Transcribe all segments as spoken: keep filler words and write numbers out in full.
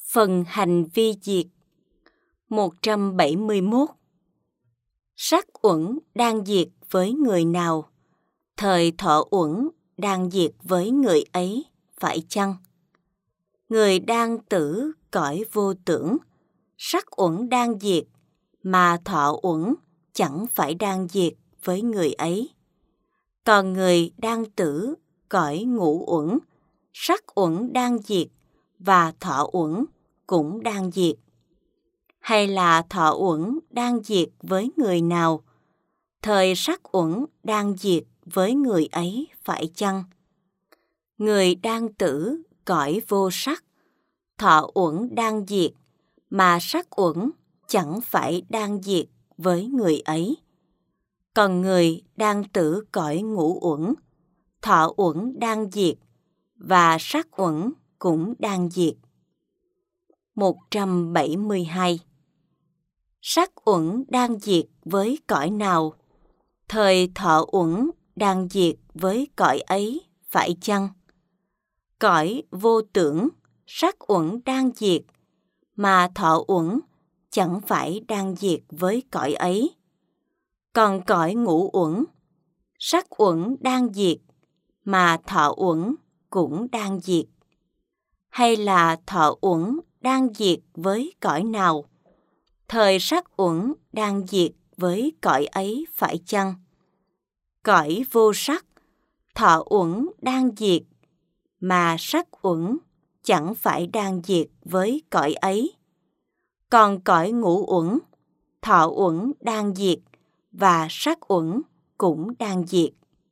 Phần hành vi diệt. một trăm bảy mươi mốt. Sắc uẩn đang diệt với người nào, thời thọ uẩn đang diệt với người ấy, phải chăng? Người đang tử cõi vô tưởng, sắc uẩn đang diệt, mà thọ uẩn chẳng phải đang diệt với người ấy. Còn người đang tử cõi ngũ uẩn, sắc uẩn đang diệt, và thọ uẩn cũng đang diệt. Hay là thọ uẩn đang diệt với người nào, thời sắc uẩn đang diệt với người ấy, phải chăng? Người đang tử cõi vô sắc, thọ uẩn đang diệt, mà sắc uẩn chẳng phải đang diệt với người ấy. Còn người đang tử cõi ngũ uẩn, thọ uẩn đang diệt, và sắc uẩn cũng đang diệt. một trăm bảy mươi hai. Sắc uẩn đang diệt với cõi nào, thời thọ uẩn đang diệt với cõi ấy, phải chăng? Cõi vô tưởng, sắc uẩn đang diệt, mà thọ uẩn chẳng phải đang diệt với cõi ấy. Còn cõi ngũ uẩn, sắc uẩn đang diệt, mà thọ uẩn cũng đang diệt. Hay là thọ uẩn đang diệt với cõi nào, thời sắc uẩn đang diệt với cõi ấy, phải chăng? Cõi vô sắc, thọ uẩn đang diệt, mà sắc uẩn chẳng phải đang diệt với cõi ấy. Còn cõi ngũ uẩn, thọ uẩn đang diệt, và sắc uẩn cũng đang diệt.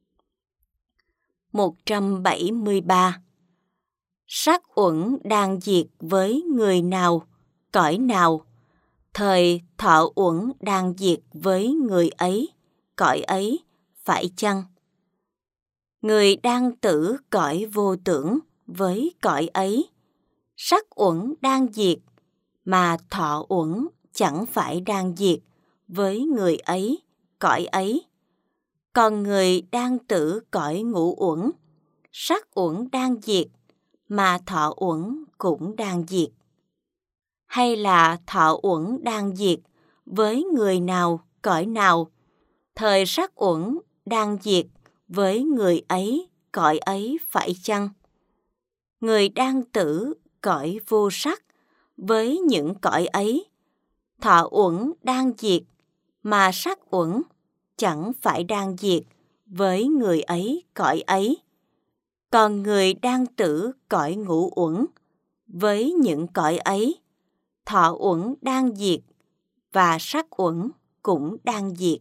một trăm bảy mươi ba. Sắc uẩn đang diệt với người nào, cõi nào, thời thọ uẩn đang diệt với người ấy, cõi ấy, phải chăng? Người đang tử cõi vô tưởng với cõi ấy, sắc uẩn đang diệt, mà thọ uẩn chẳng phải đang diệt với người ấy, cõi ấy. Còn người đang tử cõi ngũ uẩn, sắc uẩn đang diệt, mà thọ uẩn cũng đang diệt. Hay là thọ uẩn đang diệt với người nào, cõi nào, thời sắc uẩn đang diệt với người ấy, cõi ấy, phải chăng? Người đang tử cõi vô sắc với những cõi ấy, thọ uẩn đang diệt, mà sắc uẩn chẳng phải đang diệt với người ấy, cõi ấy. Còn người đang tử cõi ngũ uẩn với những cõi ấy, thọ uẩn đang diệt, và sắc uẩn cũng đang diệt.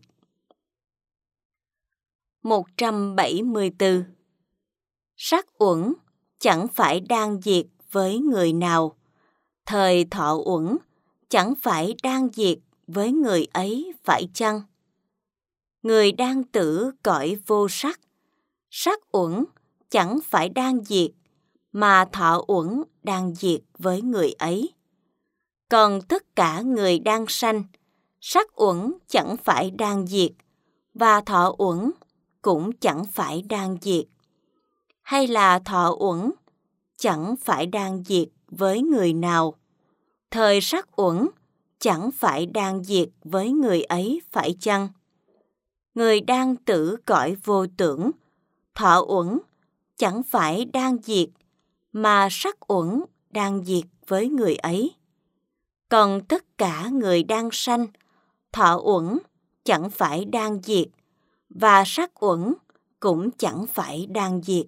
một trăm bảy mươi tư. Sắc uẩn chẳng phải đang diệt với người nào, thời thọ uẩn chẳng phải đang diệt với người ấy, phải chăng? Người đang tử cõi vô sắc, sắc uẩn chẳng phải đang diệt, mà thọ uẩn đang diệt với người ấy. Còn tất cả người đang sanh, sắc uẩn chẳng phải đang diệt, và thọ uẩn cũng chẳng phải đang diệt. Hay là thọ uẩn chẳng phải đang diệt với người nào, thời sắc uẩn chẳng phải đang diệt với người ấy, phải chăng? Người đang tử cõi vô tưởng, thọ uẩn chẳng phải đang diệt, mà sắc uẩn đang diệt với người ấy. Còn tất cả người đang sanh, thọ uẩn chẳng phải đang diệt, và sắc uẩn cũng chẳng phải đang diệt.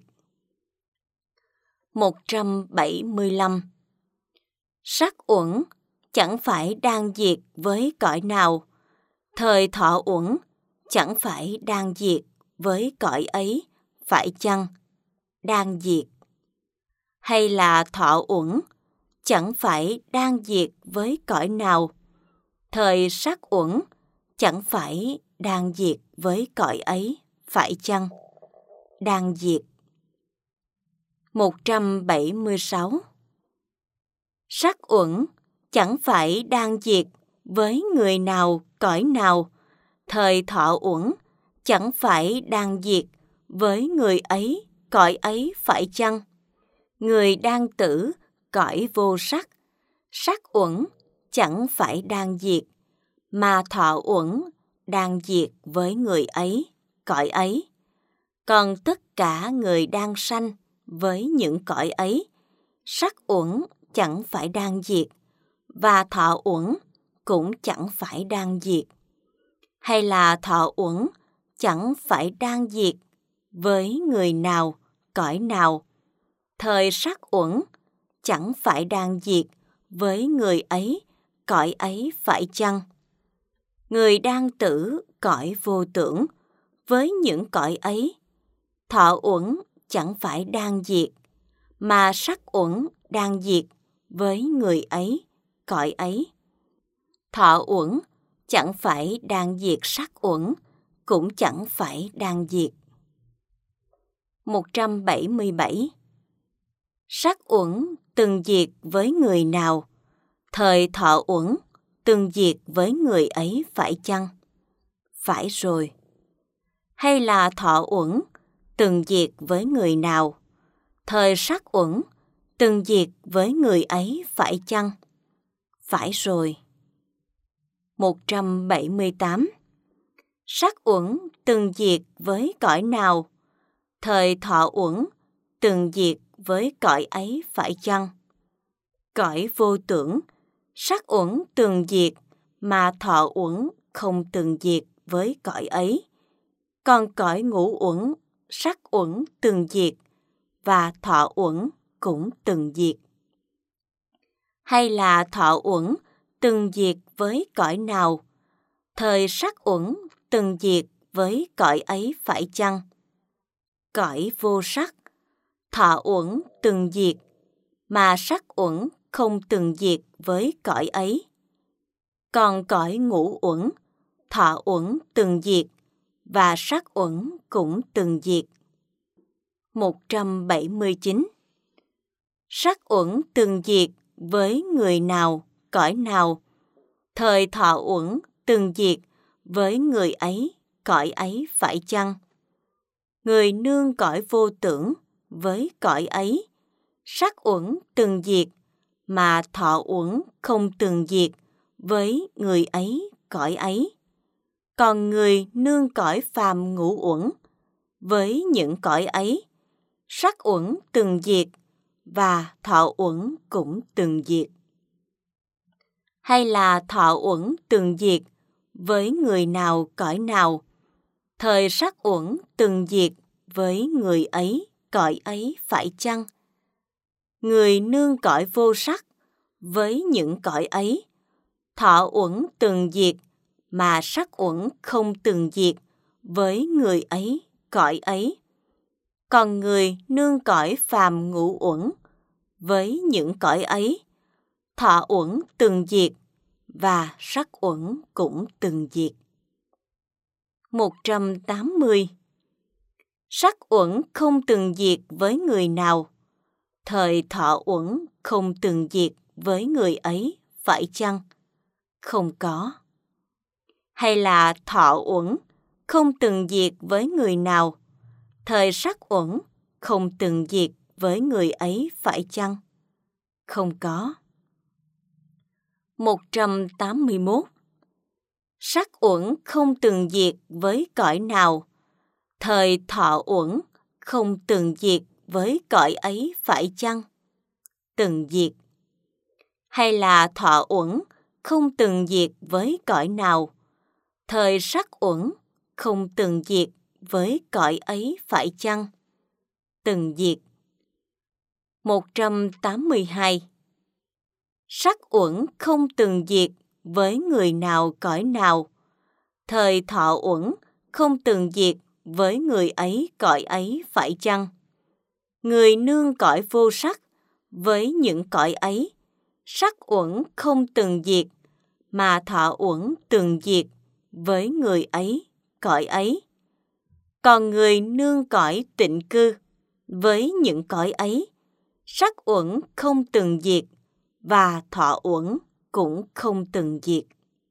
một trăm bảy mươi lăm. Sắc uẩn chẳng phải đang diệt với cõi nào, thời thọ uẩn chẳng phải đang diệt với cõi ấy, phải chăng? Đang diệt. Hay là thọ uẩn chẳng phải đang diệt với cõi nào, thời sắc uẩn chẳng phải đang diệt với cõi ấy, phải chăng? Đang diệt. một trăm bảy mươi sáu. Sắc uẩn chẳng phải đang diệt với người nào, cõi nào, thời thọ uẩn chẳng phải đang diệt với người ấy, cõi ấy, phải chăng? Người đang tử cõi vô sắc, sắc uẩn chẳng phải đang diệt, mà thọ uẩn đang diệt với người ấy, cõi ấy. Còn tất cả người đang sanh với những cõi ấy, sắc uẩn chẳng phải đang diệt, và thọ uẩn cũng chẳng phải đang diệt. Hay là thọ uẩn chẳng phải đang diệt với người nào, cõi nào, thời sắc uẩn chẳng phải đang diệt với người ấy, cõi ấy phải chăng? Người đang tử cõi vô tưởng với những cõi ấy, thọ uẩn chẳng phải đang diệt, mà sắc uẩn đang diệt với người ấy, cõi ấy. Thọ uẩn chẳng phải đang diệt sắc uẩn, cũng chẳng phải đang diệt. một trăm bảy mươi bảy. Sắc uẩn từng diệt với người nào, thời thọ uẩn từng diệt với người ấy phải chăng? Phải rồi. Hay là thọ uẩn từng diệt với người nào, thời sắc uẩn từng diệt với người ấy phải chăng? Phải rồi. một trăm bảy mươi tám. Sắc uẩn từng diệt với cõi nào, thời thọ uẩn từng diệt với cõi ấy phải chăng? Cõi vô tưởng, sắc uẩn từng diệt, mà thọ uẩn không từng diệt với cõi ấy. Còn cõi ngũ uẩn, sắc uẩn từng diệt, và thọ uẩn cũng từng diệt. Hay là thọ uẩn từng diệt với cõi nào, thời sắc uẩn từng diệt với cõi ấy phải chăng? Cõi vô sắc, thọ uẩn từng diệt, mà sắc uẩn không từng diệt với cõi ấy. Còn cõi ngũ uẩn, thọ uẩn từng diệt, và sắc uẩn cũng từng diệt. một trăm bảy mươi chín. Sắc uẩn từng diệt với người nào, cõi nào, thời thọ uẩn từng diệt với người ấy, cõi ấy phải chăng? Người nương cõi vô tưởng với cõi ấy, sắc uẩn từng diệt, mà thọ uẩn không từng diệt với người ấy, cõi ấy. Còn người nương cõi phàm ngũ uẩn với những cõi ấy, sắc uẩn từng diệt, và thọ uẩn cũng từng diệt. Hay là thọ uẩn từng diệt với người nào, cõi nào, thời sắc uẩn từng diệt với người ấy, cõi ấy phải chăng? Người nương cõi vô sắc với những cõi ấy, thọ uẩn từng diệt, mà sắc uẩn không từng diệt với người ấy, cõi ấy. Còn người nương cõi phàm ngũ uẩn với những cõi ấy, thọ uẩn từng diệt, và sắc uẩn cũng từng diệt. một trăm tám mươi. Sắc uẩn không từng diệt với người nào, thời thọ uẩn không từng diệt với người ấy phải chăng? Không có. Hay là thọ uẩn không từng diệt với người nào, thời sắc uẩn không từng diệt với người ấy phải chăng? Không có. một trăm tám mươi mốt. Sắc uẩn không từng diệt với cõi nào, thời thọ uẩn không từng diệt với cõi ấy phải chăng? Từng diệt. Hay là thọ uẩn không từng diệt với cõi nào, thời sắc uẩn không từng diệt với cõi ấy phải chăng? Từng diệt. một trăm tám mươi hai. Sắc uẩn không từng diệt với người nào, cõi nào, thời thọ uẩn không từng diệt với người ấy, cõi ấy phải chăng? Người nương cõi vô sắc với những cõi ấy, sắc uẩn không từng diệt, mà thọ uẩn từng diệt với người ấy, cõi ấy. Còn người nương cõi tịnh cư với những cõi ấy, sắc uẩn không từng diệt, và thọ uẩn cũng không từng diệt.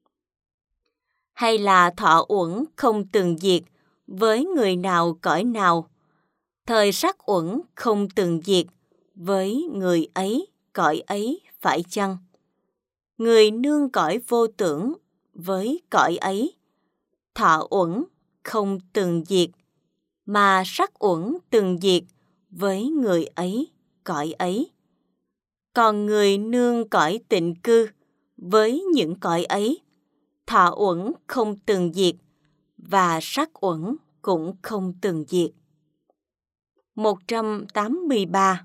Hay là thọ uẩn không từng diệt với người nào, cõi nào, thời sắc uẩn không từng diệt với người ấy, cõi ấy phải chăng? Người nương cõi vô tưởng với cõi ấy, thọ uẩn không từng diệt, mà sắc uẩn từng diệt với người ấy, cõi ấy. Còn người nương cõi tịnh cư với những cõi ấy, thọ uẩn không từng diệt, và sắc uẩn cũng không từng diệt. một trăm tám mươi ba.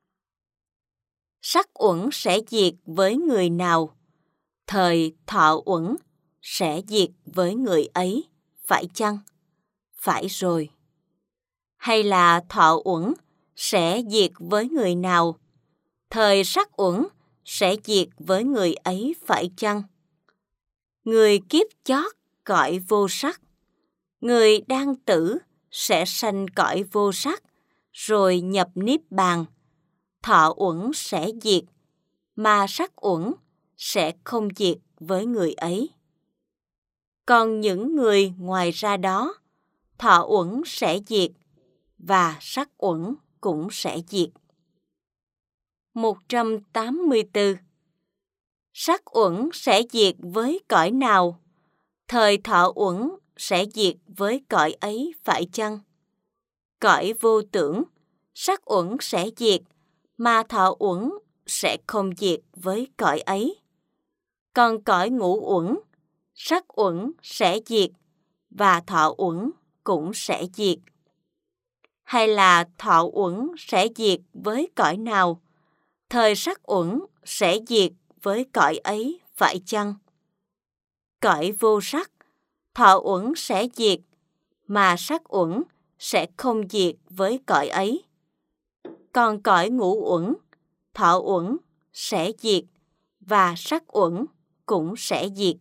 Sắc uẩn sẽ diệt với người nào, thời thọ uẩn sẽ diệt với người ấy, phải chăng? Phải rồi. Hay là thọ uẩn sẽ diệt với người nào, thời sắc uẩn sẽ diệt với người ấy, phải chăng? Người kiếp chót cõi vô sắc, người đang tử sẽ sanh cõi vô sắc, rồi nhập niết bàn. Thọ uẩn sẽ diệt, mà sắc uẩn sẽ không diệt với người ấy. Còn những người ngoài ra đó, thọ uẩn sẽ diệt, và sắc uẩn cũng sẽ diệt. một trăm tám mươi tư. Sắc uẩn sẽ diệt với cõi nào, thời thọ uẩn sẽ diệt với cõi ấy, phải chăng? Cõi vô tưởng, sắc uẩn sẽ diệt, mà thọ uẩn sẽ không diệt với cõi ấy. Còn cõi ngũ uẩn, sắc uẩn sẽ diệt, và thọ uẩn cũng sẽ diệt. Hay là thọ uẩn sẽ diệt với cõi nào, thời sắc uẩn sẽ diệt với cõi ấy, phải chăng? Cõi vô sắc, thọ uẩn sẽ diệt, mà sắc uẩn sẽ không diệt với cõi ấy. Còn cõi ngũ uẩn, thọ uẩn sẽ diệt, và sắc uẩn cũng sẽ diệt.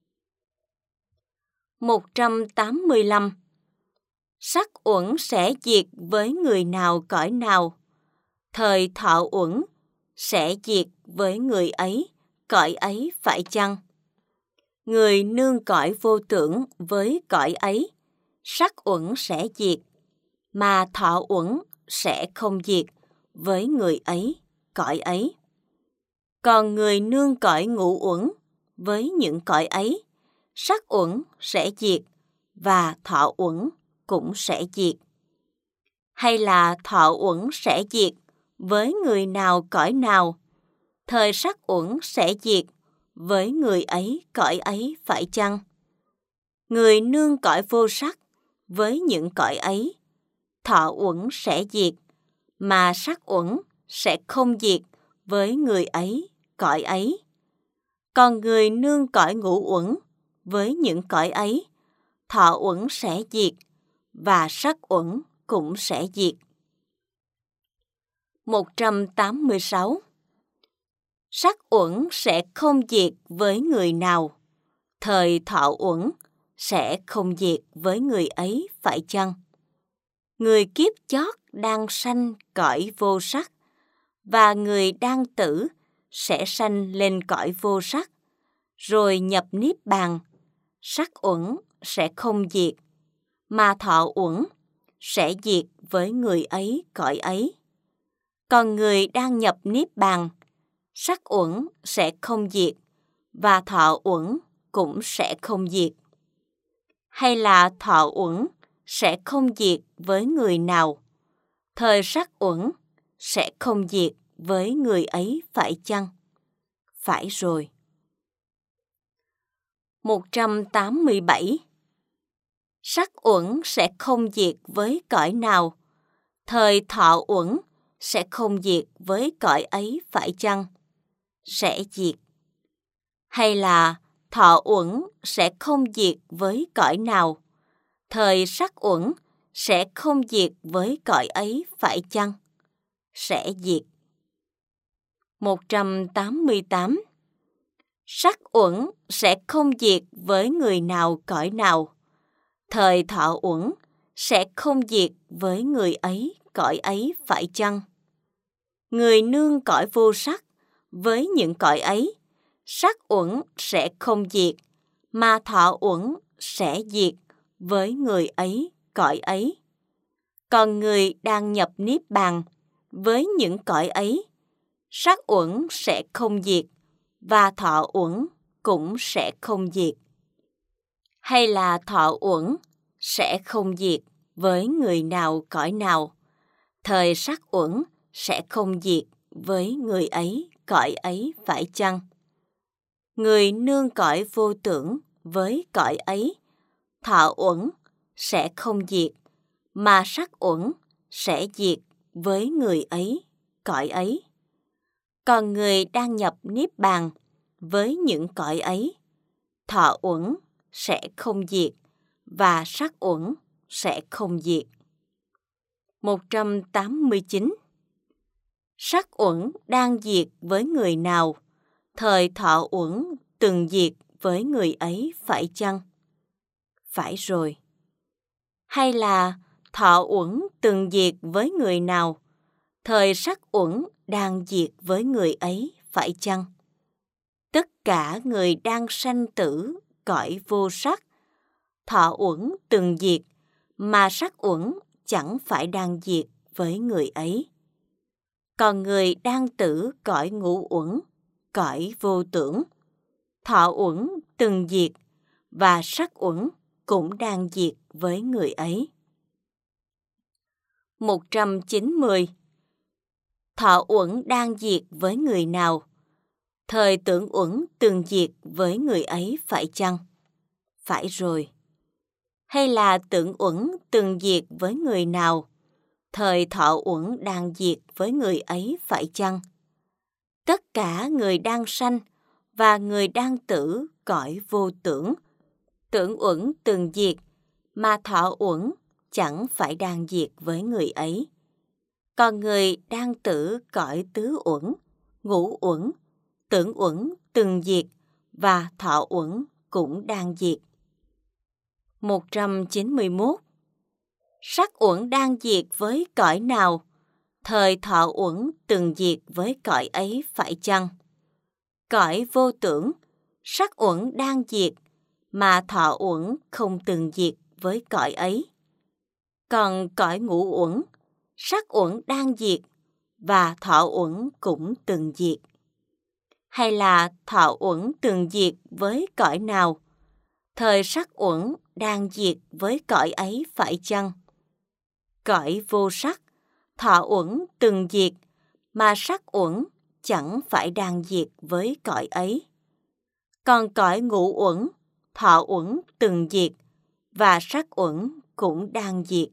một trăm tám mươi lăm. Sắc uẩn sẽ diệt với người nào, cõi nào, thời thọ uẩn sẽ diệt với người ấy, cõi ấy, phải chăng? Người nương cõi vô tưởng với cõi ấy, sắc uẩn sẽ diệt, mà thọ uẩn sẽ không diệt với người ấy, cõi ấy. Còn người nương cõi ngũ uẩn với những cõi ấy, sắc uẩn sẽ diệt, và thọ uẩn cũng sẽ diệt. Hay là thọ uẩn sẽ diệt với người nào, cõi nào, thời sắc uẩn sẽ diệt với người ấy, cõi ấy, phải chăng? Người nương cõi vô sắc với những cõi ấy, thọ uẩn sẽ diệt, mà sắc uẩn sẽ không diệt với người ấy, cõi ấy. Còn người nương cõi ngũ uẩn với những cõi ấy, thọ uẩn sẽ diệt, và sắc uẩn cũng sẽ diệt. một trăm tám mươi sáu. Sắc uẩn sẽ không diệt với người nào, thời thọ uẩn sẽ không diệt với người ấy, phải chăng? Người kiếp chót đang sanh cõi vô sắc, và người đang tử sẽ sanh lên cõi vô sắc, rồi nhập niết bàn. Sắc uẩn sẽ không diệt, mà thọ uẩn sẽ diệt với người ấy, cõi ấy. Còn người đang nhập niết bàn, sắc uẩn sẽ không diệt, và thọ uẩn cũng sẽ không diệt. Hay là thọ uẩn sẽ không diệt với người nào, thời sắc uẩn sẽ không diệt với người ấy, phải chăng? Phải rồi. một trăm tám mươi bảy. Sắc uẩn sẽ không diệt với cõi nào, thời thọ uẩn sẽ không diệt với cõi ấy, phải chăng? Sẽ diệt. Hay là thọ uẩn sẽ không diệt với cõi nào, thời sắc uẩn sẽ không diệt với cõi ấy, phải chăng? Sẽ diệt. một trăm tám mươi tám. Sắc uẩn sẽ không diệt với người nào, cõi nào, thời thọ uẩn sẽ không diệt với người ấy, cõi ấy, phải chăng? Người nương cõi vô sắc với những cõi ấy, sắc uẩn sẽ không diệt, mà thọ uẩn sẽ diệt với người ấy, cõi ấy. Còn người đang nhập niết bàn với những cõi ấy, sắc uẩn sẽ không diệt, và thọ uẩn cũng sẽ không diệt. Hay là thọ uẩn sẽ không diệt với người nào cõi nào, thời sắc uẩn sẽ không diệt với người ấy cõi ấy phải chăng? Người nương cõi vô tưởng với cõi ấy, thọ uẩn sẽ không diệt, mà sắc uẩn sẽ diệt với người ấy cõi ấy. Còn người đang nhập niết bàn với những cõi ấy, thọ uẩn sẽ không diệt và sắc uẩn sẽ không diệt. một trăm tám mươi chín. Sắc uẩn đang diệt với người nào, thời thọ uẩn từng diệt với người ấy phải chăng? Phải rồi. Hay là thọ uẩn từng diệt với người nào, thời sắc uẩn đang diệt với người ấy phải chăng? Tất cả người đang sanh tử cõi vô sắc, thọ uẩn từng diệt, mà sắc uẩn chẳng phải đang diệt với người ấy. Còn người đang tử cõi ngũ uẩn, cõi vô tưởng, thọ uẩn từng diệt, và sắc uẩn cũng đang diệt với người ấy. một trăm chín mươi. Thọ uẩn đang diệt với người nào, thời tưởng uẩn từng diệt với người ấy phải chăng? Phải rồi. Hay là tưởng uẩn từng diệt với người nào, thời thọ uẩn đang diệt với người ấy phải chăng? Tất cả người đang sanh và người đang tử cõi vô tưởng, tưởng uẩn từng diệt, mà thọ uẩn chẳng phải đang diệt với người ấy. Còn người đang tử cõi tứ uẩn, ngũ uẩn, tưởng uẩn từng diệt và thọ uẩn cũng đang diệt. một trăm chín mươi mốt. Sắc uẩn đang diệt với cõi nào, thời thọ uẩn từng diệt với cõi ấy phải chăng? Cõi vô tưởng, sắc uẩn đang diệt, mà thọ uẩn không từng diệt với cõi ấy. Còn cõi ngũ uẩn, sắc uẩn đang diệt, và thọ uẩn cũng từng diệt. Hay là thọ uẩn từng diệt với cõi nào, thời sắc uẩn đang diệt với cõi ấy phải chăng? Cõi vô sắc, thọ uẩn từng diệt, mà sắc uẩn chẳng phải đang diệt với cõi ấy. Còn cõi ngũ uẩn, thọ uẩn từng diệt, và sắc uẩn cũng đang diệt.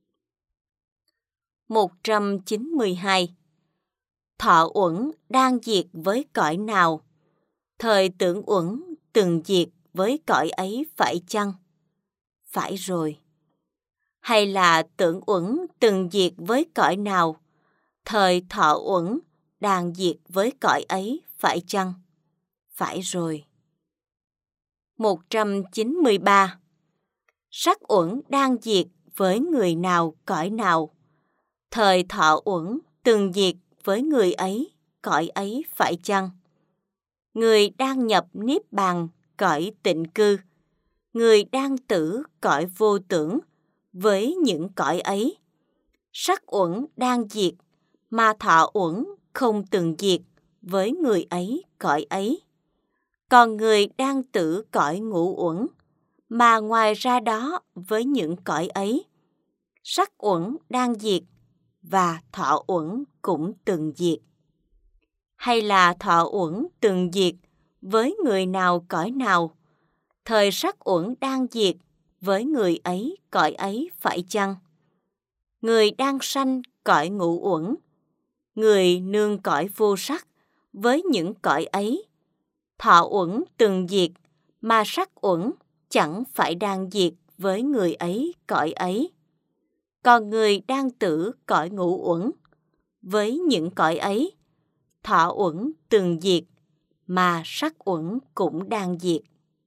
một trăm chín mươi hai. Thọ uẩn đang diệt với cõi nào, thời tưởng uẩn từng diệt với cõi ấy phải chăng? Phải rồi. Hay là tưởng uẩn từng diệt với cõi nào, thời thọ uẩn đang diệt với cõi ấy phải chăng? Phải rồi. một trăm chín mươi ba. Sắc uẩn đang diệt với người nào cõi nào, thời thọ uẩn từng diệt với người ấy cõi ấy phải chăng? Người đang nhập niết bàn cõi tịnh cư, người đang tử cõi vô tưởng với những cõi ấy, sắc uẩn đang diệt, mà thọ uẩn không từng diệt với người ấy cõi ấy. Còn người đang tử cõi ngũ uẩn, mà ngoài ra đó với những cõi ấy, sắc uẩn đang diệt, và thọ uẩn cũng từng diệt. Hay là thọ uẩn từng diệt với người nào cõi nào, thời sắc uẩn đang diệt với người ấy cõi ấy phải chăng? Người đang sanh cõi ngũ uẩn, người nương cõi vô sắc với những cõi ấy, thọ uẩn từng diệt, mà sắc uẩn chẳng phải đang diệt với người ấy cõi ấy. Còn người đang tử cõi ngũ uẩn với những cõi ấy, thọ uẩn từng diệt, mà sắc uẩn cũng đang diệt.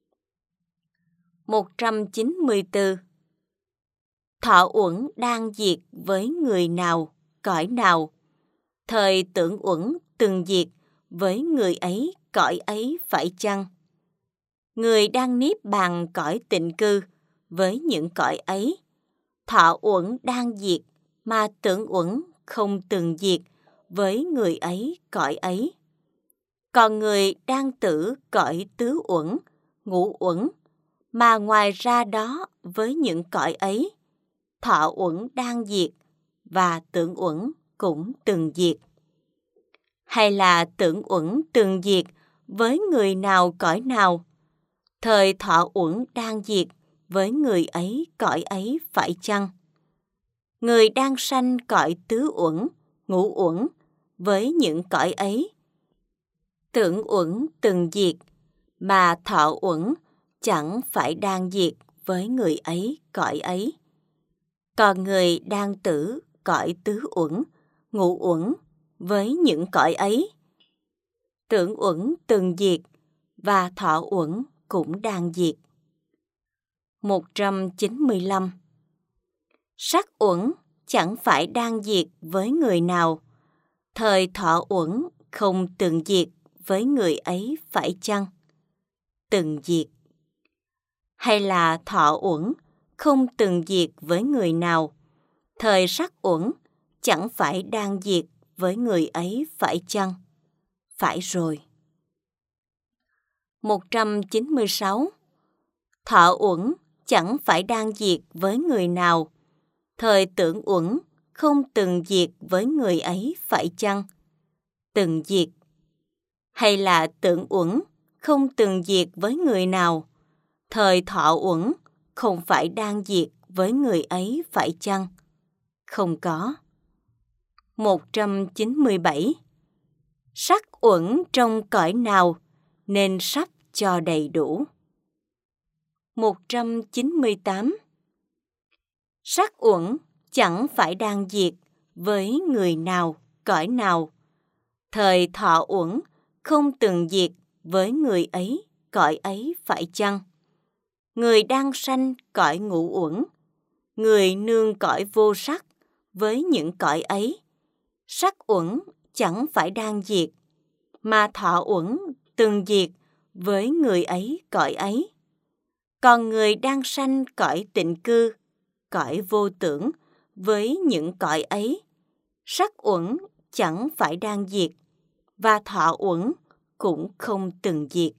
một trăm chín mươi tư. Thọ uẩn đang diệt với người nào, cõi nào, thời tưởng uẩn từng diệt với người ấy cõi ấy phải chăng? Người đang niết bàn cõi tịnh cư với những cõi ấy, thọ uẩn đang diệt, mà tưởng uẩn không từng diệt với người ấy cõi ấy. Còn người đang tử cõi tứ uẩn, ngũ uẩn, mà ngoài ra đó với những cõi ấy, thọ uẩn đang diệt và tưởng uẩn cũng từng diệt. Hay là tưởng uẩn từng diệt với người nào cõi nào, thời thọ uẩn đang diệt với người ấy cõi ấy phải chăng? Người đang sanh cõi tứ uẩn, ngũ uẩn với những cõi ấy, tưởng uẩn từng diệt mà thọ uẩn chẳng phải đang diệt với người ấy cõi ấy. Còn người đang tử cõi tứ uẩn, ngũ uẩn với những cõi ấy, tưởng uẩn từng diệt và thọ uẩn cũng đang diệt. một trăm chín mươi lăm. Sắc uẩn chẳng phải đang diệt với người nào, thời thọ uẩn không từng diệt với người ấy phải chăng? Từng diệt. Hay là thọ uẩn không từng diệt với người nào, thời sắc uẩn chẳng phải đang diệt với người ấy phải chăng? Phải rồi. một trăm chín mươi sáu. Thọ uẩn chẳng phải đang diệt với người nào, thời tưởng uẩn không từng diệt với người ấy phải chăng? Từng diệt. Hay là tưởng uẩn không từng diệt với người nào, thời thọ uẩn không phải đang diệt với người ấy phải chăng? Không có. một trăm chín mươi bảy. Sắc uẩn trong cõi nào nên sắp cho đầy đủ? một trăm chín mươi tám. Sắc uẩn chẳng phải đang diệt với người nào, cõi nào, thời thọ uẩn không từng diệt với người ấy, cõi ấy phải chăng? Người đang sanh cõi ngũ uẩn, người nương cõi vô sắc với những cõi ấy, sắc uẩn chẳng phải đang diệt, mà thọ uẩn từng diệt với người ấy, cõi ấy. Còn người đang sanh cõi tịnh cư, cõi vô tưởng với những cõi ấy, sắc uẩn chẳng phải đang diệt, và thọ uẩn cũng không từng diệt.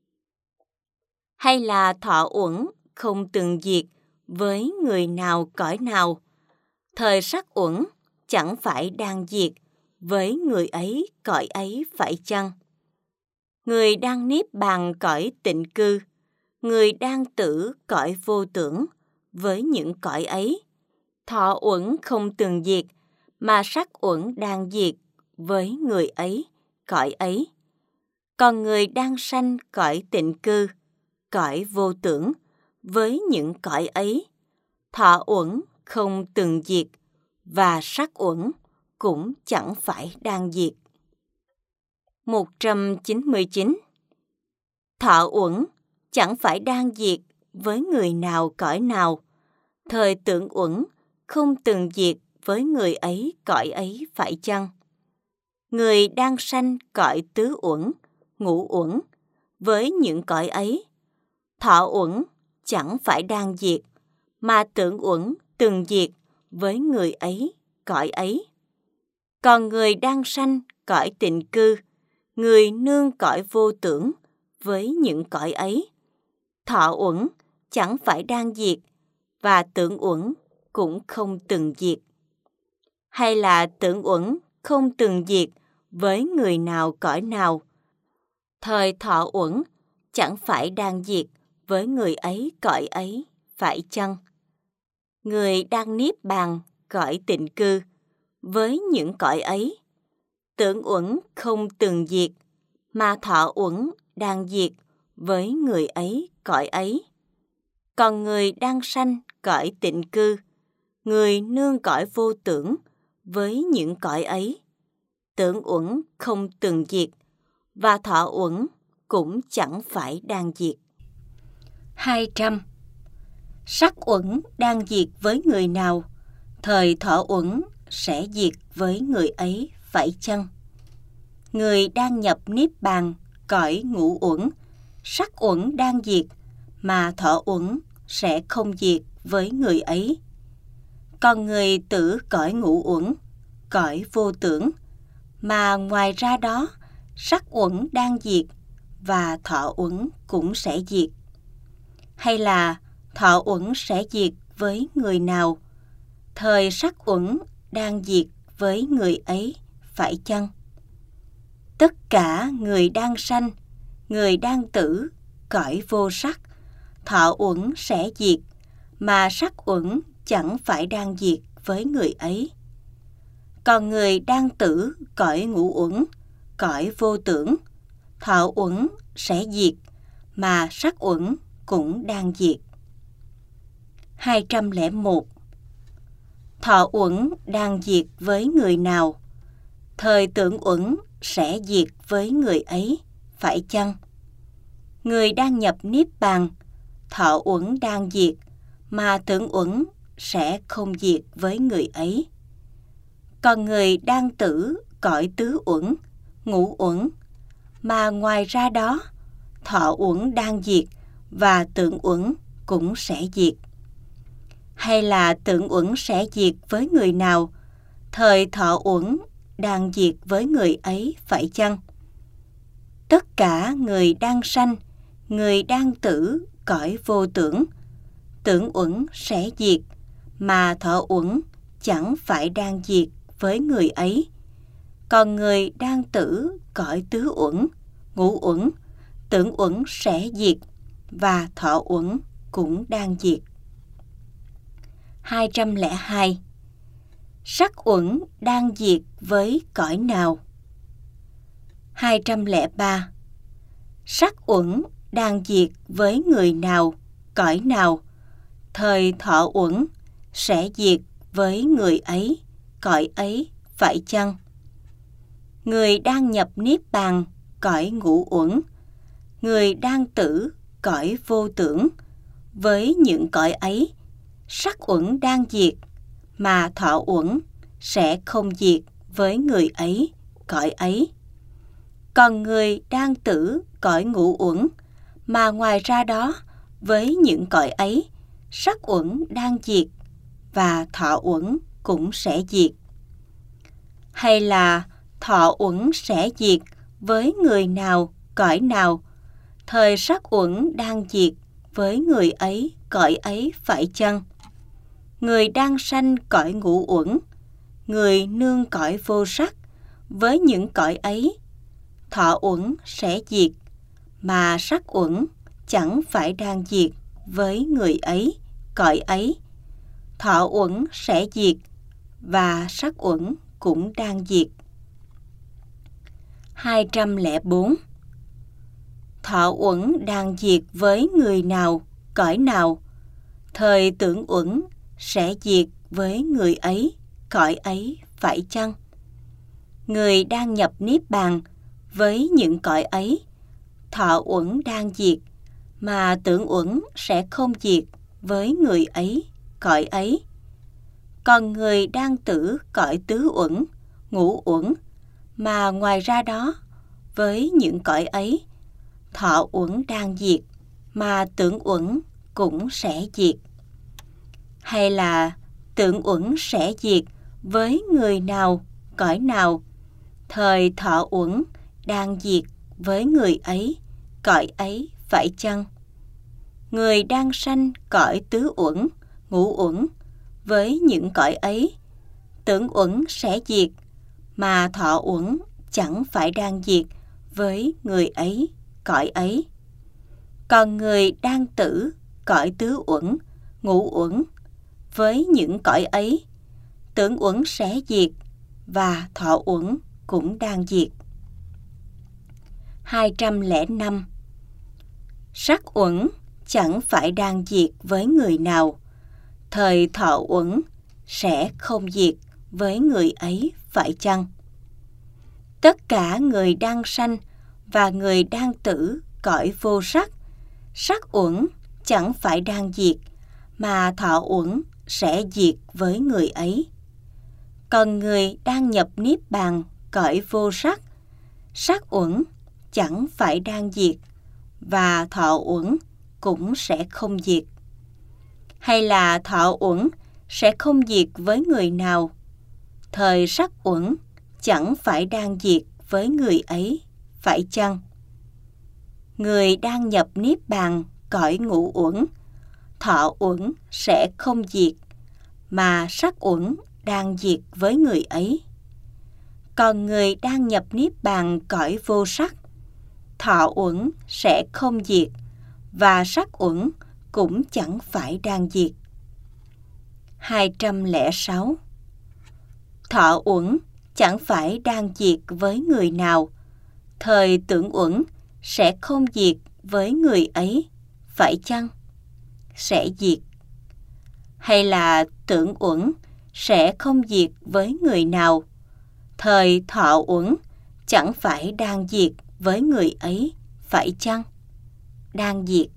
Hay là thọ uẩn không từng diệt với người nào cõi nào, thời sắc uẩn chẳng phải đang diệt với người ấy cõi ấy phải chăng? Người đang niết bàn cõi tịnh cư, người đang tử cõi vô tưởng với những cõi ấy, thọ uẩn không từng diệt mà sắc uẩn đang diệt với người ấy cõi ấy. Còn người đang sanh cõi tịnh cư, cõi vô tưởng với những cõi ấy, thọ uẩn không từng diệt và sắc uẩn cũng chẳng phải đang diệt. một trăm chín mươi chín. Thọ uẩn chẳng phải đang diệt với người nào cõi nào, thời tưởng uẩn không từng diệt với người ấy cõi ấy phải chăng? Người đang sanh cõi tứ uẩn, ngũ uẩn với những cõi ấy, thọ uẩn chẳng phải đang diệt, mà tưởng uẩn từng diệt với người ấy cõi ấy. Còn người đang sanh cõi tịnh cư, người nương cõi vô tưởng với những cõi ấy, thọ uẩn chẳng phải đang diệt, và tưởng uẩn cũng không từng diệt. Hay là tưởng uẩn không từng diệt với người nào cõi nào, thời thọ uẩn chẳng phải đang diệt với người ấy cõi ấy phải chăng? Người đang niết bàn cõi tịnh cư với những cõi ấy, tưởng uẩn không từng diệt, mà thọ uẩn đang diệt với người ấy cõi ấy. Còn người đang sanh cõi tịnh cư, người nương cõi vô tưởng với những cõi ấy, tưởng uẩn không từng diệt, và thọ uẩn cũng chẳng phải đang diệt. hai trăm. Sắc uẩn đang diệt với người nào, thời thọ uẩn sẽ diệt với người ấy phải chăng? Người đang nhập niết bàn cõi ngũ uẩn, sắc uẩn đang diệt, mà thọ uẩn sẽ không diệt với người ấy. Còn người tử cõi ngũ uẩn, cõi vô tưởng, mà ngoài ra đó sắc uẩn đang diệt và thọ uẩn cũng sẽ diệt? Hay là thọ uẩn sẽ diệt với người nào, thời sắc uẩn đang diệt với người ấy, phải chăng? Tất cả người đang sanh, người đang tử, cõi vô sắc, thọ uẩn sẽ diệt, mà sắc uẩn chẳng phải đang diệt với người ấy. Còn người đang tử, cõi ngũ uẩn, cõi vô tưởng, thọ uẩn sẽ diệt, mà sắc uẩn cũng đang diệt. hai trăm lẻ một. Thọ uẩn đang diệt với người nào, thời tưởng uẩn sẽ diệt với người ấy, phải chăng? Người đang nhập niết bàn, thọ uẩn đang diệt, mà tưởng uẩn sẽ không diệt với người ấy. Còn người đang tử, cõi tứ uẩn, ngũ uẩn, mà ngoài ra đó, thọ uẩn đang diệt và tưởng uẩn cũng sẽ diệt. Hay là tưởng uẩn sẽ diệt với người nào, thời thọ uẩn đang diệt với người ấy, phải chăng? Tất cả người đang sanh, người đang tử, cõi vô tưởng, tưởng uẩn sẽ diệt, mà thọ uẩn chẳng phải đang diệt với người ấy. Còn người đang tử, cõi tứ uẩn, ngũ uẩn, tưởng uẩn sẽ diệt, và thọ uẩn cũng đang diệt. hai trăm lẻ hai. Sắc uẩn đang diệt với cõi nào? hai trăm lẻ ba. Sắc uẩn đang diệt với người nào, cõi nào, thời thọ uẩn sẽ diệt với người ấy, cõi ấy, phải chăng? Người đang nhập niết bàn, cõi ngũ uẩn, người đang tử, cõi vô tưởng, với những cõi ấy, sắc uẩn đang diệt, mà thọ uẩn sẽ không diệt với người ấy, cõi ấy. Còn người đang tử, cõi ngũ uẩn, mà ngoài ra đó, với những cõi ấy, sắc uẩn đang diệt, và thọ uẩn cũng sẽ diệt. Hay là thọ uẩn sẽ diệt với người nào, cõi nào, thời sắc uẩn đang diệt với người ấy, cõi ấy, phải chăng? Người đang sanh cõi ngũ uẩn, người nương cõi vô sắc, với những cõi ấy, thọ uẩn sẽ diệt, mà sắc uẩn chẳng phải đang diệt với người ấy, cõi ấy. Thọ uẩn sẽ diệt, và sắc uẩn cũng đang diệt. hai trăm lẻ bốn. Thọ uẩn đang diệt với người nào, cõi nào, thời tưởng uẩn sẽ diệt với người ấy, cõi ấy, phải chăng? Người đang nhập niết bàn, với những cõi ấy, thọ uẩn đang diệt, mà tưởng uẩn sẽ không diệt với người ấy, cõi ấy. Còn người đang tử, cõi tứ uẩn, ngũ uẩn, mà ngoài ra đó, với những cõi ấy, thọ uẩn đang diệt, mà tưởng uẩn cũng sẽ diệt. Hay là tưởng uẩn sẽ diệt với người nào, cõi nào, thời thọ uẩn đang diệt với người ấy, cõi ấy, phải chăng? Người đang sanh cõi tứ uẩn, ngũ uẩn, với những cõi ấy, tưởng uẩn sẽ diệt, mà thọ uẩn chẳng phải đang diệt với người ấy, cõi ấy. Còn người đang tử, cõi tứ uẩn, ngũ uẩn, với những cõi ấy, tưởng uẩn sẽ diệt, và thọ uẩn cũng đang diệt. hai trăm lẻ năm. Sắc uẩn chẳng phải đang diệt với người nào, thời thọ uẩn sẽ không diệt với người ấy, phải chăng? Tất cả người đang sanh và người đang tử, cõi vô sắc, sắc uẩn chẳng phải đang diệt, mà thọ uẩn sẽ diệt với người ấy. Còn người đang nhập niết bàn, cõi vô sắc, sắc uẩn chẳng phải đang diệt, và thọ uẩn cũng sẽ không diệt. Hay là thọ uẩn sẽ không diệt với người nào, thời sắc uẩn chẳng phải đang diệt với người ấy, phải chăng? Người đang nhập niết bàn cõi ngũ uẩn, thọ uẩn sẽ không diệt, mà sắc uẩn đang diệt với người ấy. Còn người đang nhập niết bàn cõi vô sắc, thọ uẩn sẽ không diệt, và sắc uẩn cũng chẳng phải đang diệt. hai trăm lẻ sáu. Thọ uẩn chẳng phải đang diệt với người nào, thời tưởng uẩn sẽ không diệt với người ấy, phải chăng? Sẽ diệt. Hay là tưởng uẩn sẽ không diệt với người nào, thời thọ uẩn chẳng phải đang diệt với người ấy, phải chăng? Đang diệt.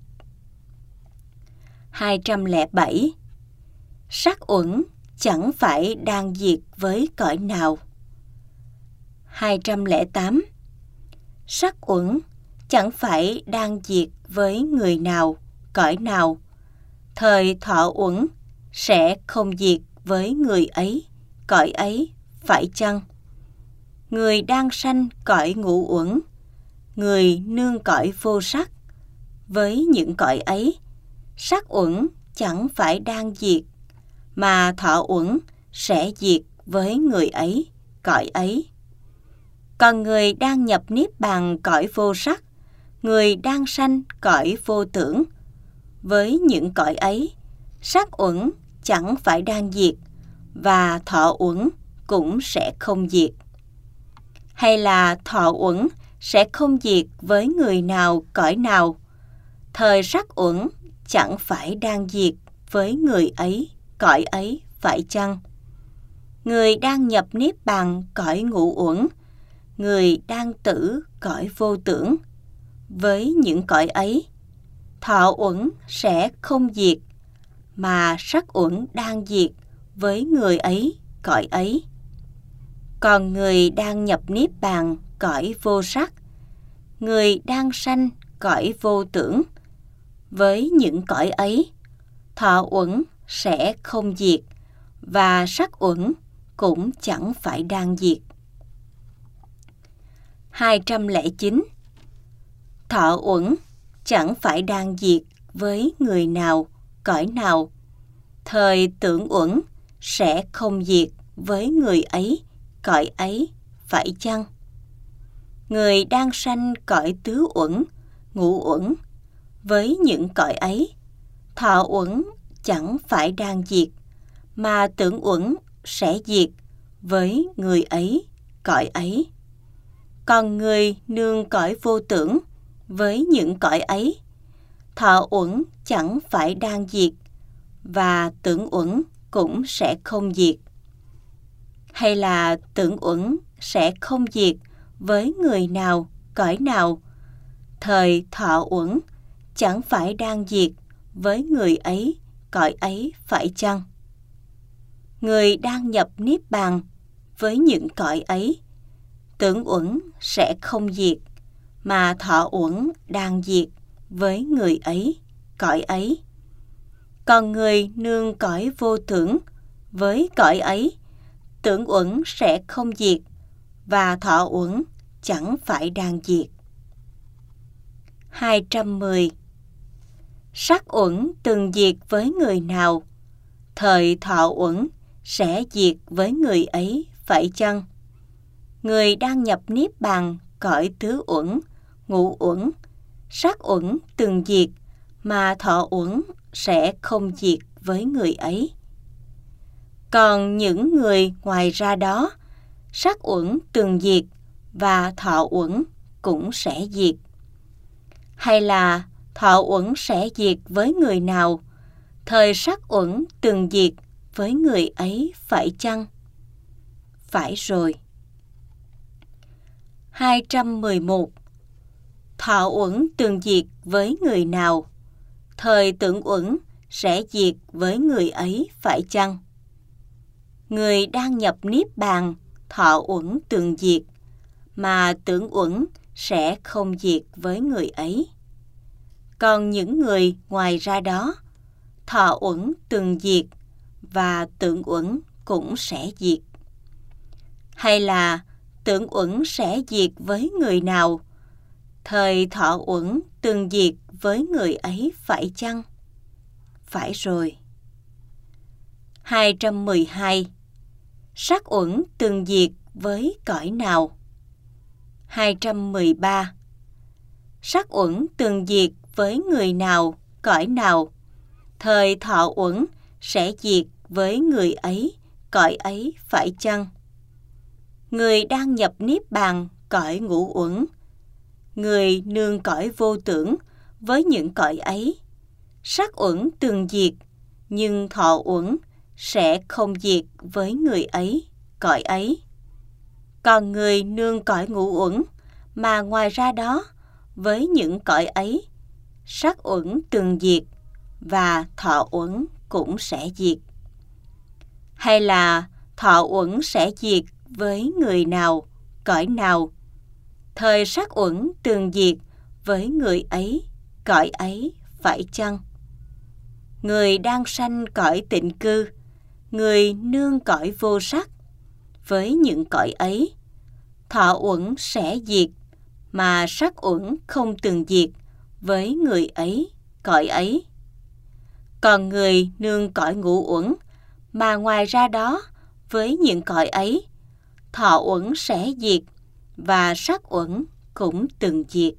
hai trăm lẻ bảy. Sắc uẩn chẳng phải đang diệt với cõi nào. hai trăm lẻ tám. Sắc uẩn chẳng phải đang diệt với người nào, cõi nào, thời thọ uẩn sẽ không diệt với người ấy, cõi ấy, phải chăng? Người đang sanh cõi ngũ uẩn, người nương cõi vô sắc, với những cõi ấy, sắc uẩn chẳng phải đang diệt, mà thọ uẩn sẽ diệt với người ấy, cõi ấy. Còn người đang nhập niết bàn cõi vô sắc, người đang sanh cõi vô tưởng, với những cõi ấy, sắc uẩn chẳng phải đang diệt, và thọ uẩn cũng sẽ không diệt. Hay là thọ uẩn sẽ không diệt với người nào, cõi nào, thời sắc uẩn chẳng phải đang diệt với người ấy, cõi ấy, phải chăng? Người đang nhập niết bàn cõi ngũ uẩn, người đang tử cõi vô tưởng, với những cõi ấy, thọ uẩn sẽ không diệt, mà sắc uẩn đang diệt với người ấy, cõi ấy. Còn người đang nhập niết bàn cõi vô sắc, người đang sanh cõi vô tưởng, với những cõi ấy, thọ uẩn sẽ không diệt, và sắc uẩn cũng chẳng phải đang diệt. hai trăm lẻ chín. Thọ uẩn chẳng phải đang diệt với người nào, cõi nào, thời tưởng uẩn sẽ không diệt với người ấy, cõi ấy, phải chăng? Người đang sanh cõi tứ uẩn, ngũ uẩn, với những cõi ấy, thọ uẩn chẳng phải đang diệt, mà tưởng uẩn sẽ diệt với người ấy, cõi ấy. Còn người nương cõi vô tưởng, với những cõi ấy, thọ uẩn chẳng phải đang diệt, và tưởng uẩn cũng sẽ không diệt. Hay là tưởng uẩn sẽ không diệt với người nào, cõi nào, thời thọ uẩn chẳng phải đang diệt với người ấy, cõi ấy, phải chăng? Người đang nhập niết bàn với những cõi ấy, tưởng uẩn sẽ không diệt, mà thọ uẩn đang diệt với người ấy, cõi ấy. Còn người nương cõi vô tưởng, với cõi ấy, tưởng uẩn sẽ không diệt, và thọ uẩn chẳng phải đang diệt. hai trăm mười. Sắc uẩn từng diệt với người nào, thời thọ uẩn sẽ diệt với người ấy, phải chăng? Người đang nhập niết bàn cõi tứ uẩn, ngũ uẩn, sắc uẩn từng diệt, mà thọ uẩn sẽ không diệt với người ấy. Còn những người ngoài ra đó, sắc uẩn từng diệt, và thọ uẩn cũng sẽ diệt. Hay là thọ uẩn sẽ diệt với người nào, thời sắc uẩn từng diệt với người ấy, phải chăng? Phải rồi. hai trăm mười một. Thọ uẩn từng diệt với người nào, thời tưởng uẩn sẽ diệt với người ấy, phải chăng? Người đang nhập niết bàn, thọ uẩn từng diệt, mà tưởng uẩn sẽ không diệt với người ấy. Còn những người ngoài ra đó, thọ uẩn từng diệt, và tưởng uẩn cũng sẽ diệt. Hay là tưởng uẩn sẽ diệt với người nào, thời thọ uẩn từng diệt với người ấy phải chăng? Phải rồi. hai trăm mười hai. Sắc uẩn từng diệt với cõi nào? hai trăm mười ba. Sắc uẩn từng diệt với người nào, cõi nào? Thời thọ uẩn sẽ diệt với người ấy, cõi ấy phải chăng? Người đang nhập niết bàn cõi ngũ uẩn, người nương cõi vô tưởng với những cõi ấy. Sắc uẩn từng diệt, nhưng thọ uẩn sẽ không diệt với người ấy, cõi ấy. Còn người nương cõi ngũ uẩn, mà ngoài ra đó, với những cõi ấy, sắc uẩn từng diệt, và thọ uẩn cũng sẽ diệt. Hay là thọ uẩn sẽ diệt với người nào, cõi nào? Thời sắc uẩn từng diệt với người ấy, cõi ấy phải chăng? Người đang sanh cõi tịnh cư, người nương cõi vô sắc, với những cõi ấy, thọ uẩn sẽ diệt, mà sắc uẩn không từng diệt với người ấy, cõi ấy. Còn người nương cõi ngũ uẩn, mà ngoài ra đó, với những cõi ấy, thọ uẩn sẽ diệt, và sắc uẩn cũng từng diệt.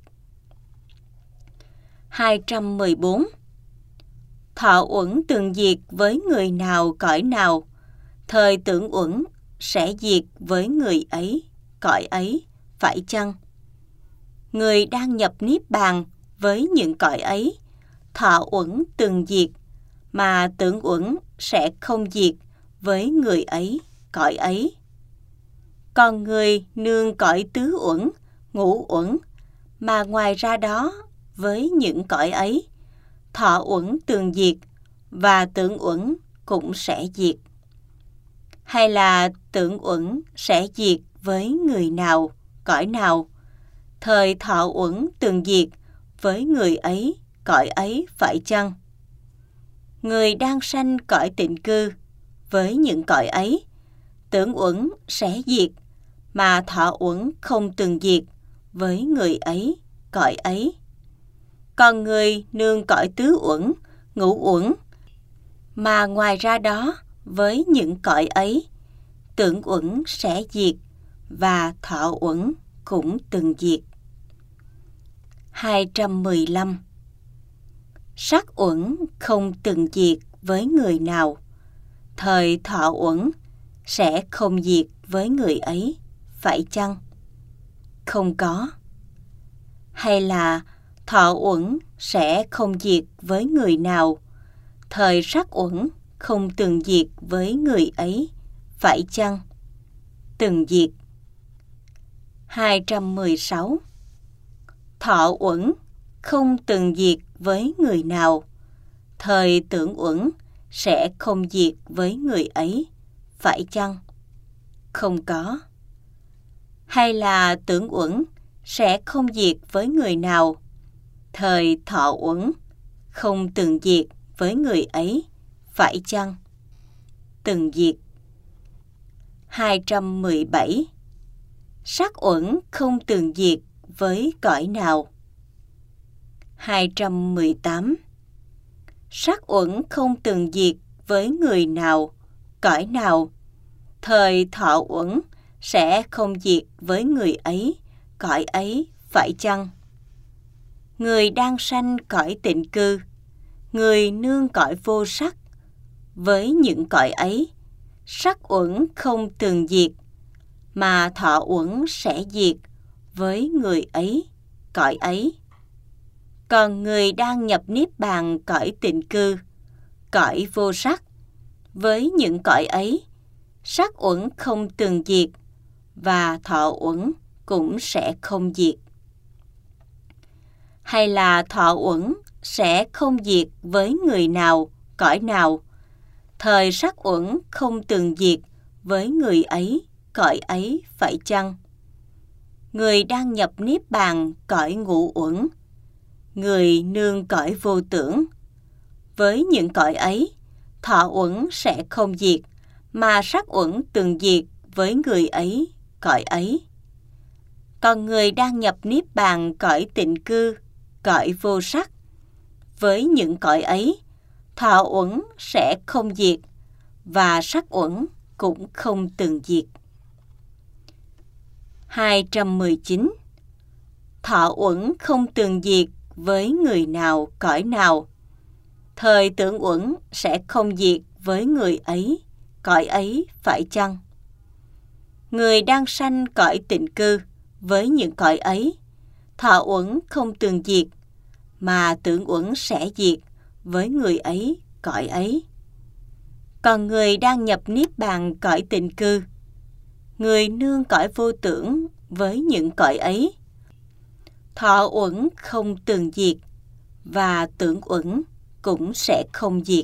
hai trăm mười bốn. Thọ uẩn từng diệt với người nào, cõi nào? Thời tưởng uẩn sẽ diệt với người ấy, cõi ấy phải chăng? Người đang nhập niết bàn với những cõi ấy, thọ uẩn từng diệt, mà tưởng uẩn sẽ không diệt với người ấy, cõi ấy. Còn người nương cõi tứ uẩn, ngũ uẩn, mà ngoài ra đó, với những cõi ấy, thọ uẩn từng diệt, và tưởng uẩn cũng sẽ diệt. Hay là tưởng uẩn sẽ diệt với người nào, cõi nào? Thời thọ uẩn từng diệt với người ấy, cõi ấy phải chăng? Người đang sanh cõi tịnh cư, với những cõi ấy, tưởng uẩn sẽ diệt, mà thọ uẩn không từng diệt với người ấy, cõi ấy. Còn người nương cõi tứ uẩn, ngũ uẩn, mà ngoài ra đó, với những cõi ấy, tưởng uẩn sẽ diệt, và thọ uẩn cũng từng diệt. hai trăm mười lăm. Sắc uẩn không từng diệt với người nào, thời thọ uẩn sẽ không diệt với người ấy, phải chăng? Không có. Hay là thọ uẩn sẽ không diệt với người nào, thời sắc uẩn không từng diệt với người ấy, phải chăng? Từng diệt. hai trăm mười sáu. Thọ uẩn không từng diệt với người nào, thời tưởng uẩn sẽ không diệt với người ấy, phải chăng? Không có. Hay là tưởng uẩn sẽ không diệt với người nào, thời thọ uẩn không từng diệt với người ấy, phải chăng? Từng diệt. hai trăm mười bảy. Sắc uẩn không từng diệt với cõi nào? hai trăm mười tám. Sắc uẩn không từng diệt với người nào, cõi nào? Thời thọ uẩn sẽ không diệt với người ấy, cõi ấy phải chăng? Người đang sanh cõi tịnh cư, người nương cõi vô sắc, với những cõi ấy, sắc uẩn không từng diệt, mà thọ uẩn sẽ diệt với người ấy, cõi ấy. Còn người đang nhập niết bàn cõi tịnh cư, cõi vô sắc, với những cõi ấy, sắc uẩn không từng diệt, và thọ uẩn cũng sẽ không diệt. Hay là thọ uẩn sẽ không diệt với người nào, cõi nào? Thời sắc uẩn không từng diệt với người ấy, cõi ấy phải chăng? Người đang nhập niết bàn cõi ngũ uẩn, người nương cõi vô tưởng, với những cõi ấy, thọ uẩn sẽ không diệt, mà sắc uẩn từng diệt với người ấy, cõi ấy. Còn người đang nhập niết bàn cõi tịnh cư, cõi vô sắc, với những cõi ấy, thọ uẩn sẽ không diệt, và sắc uẩn cũng không từng diệt. hai trăm mười chín. Thọ uẩn không từng diệt với người nào cõi nào, thời tưởng uẩn sẽ không diệt với người ấy, cõi ấy phải chăng? Người đang sanh cõi tịnh cư, với những cõi ấy, thọ uẩn không từng diệt, mà tưởng uẩn sẽ diệt với người ấy, cõi ấy. Còn người đang nhập niết bàn cõi tịnh cư, người nương cõi vô tưởng với những cõi ấy, thọ uẩn không từng diệt, và tưởng uẩn cũng sẽ không diệt.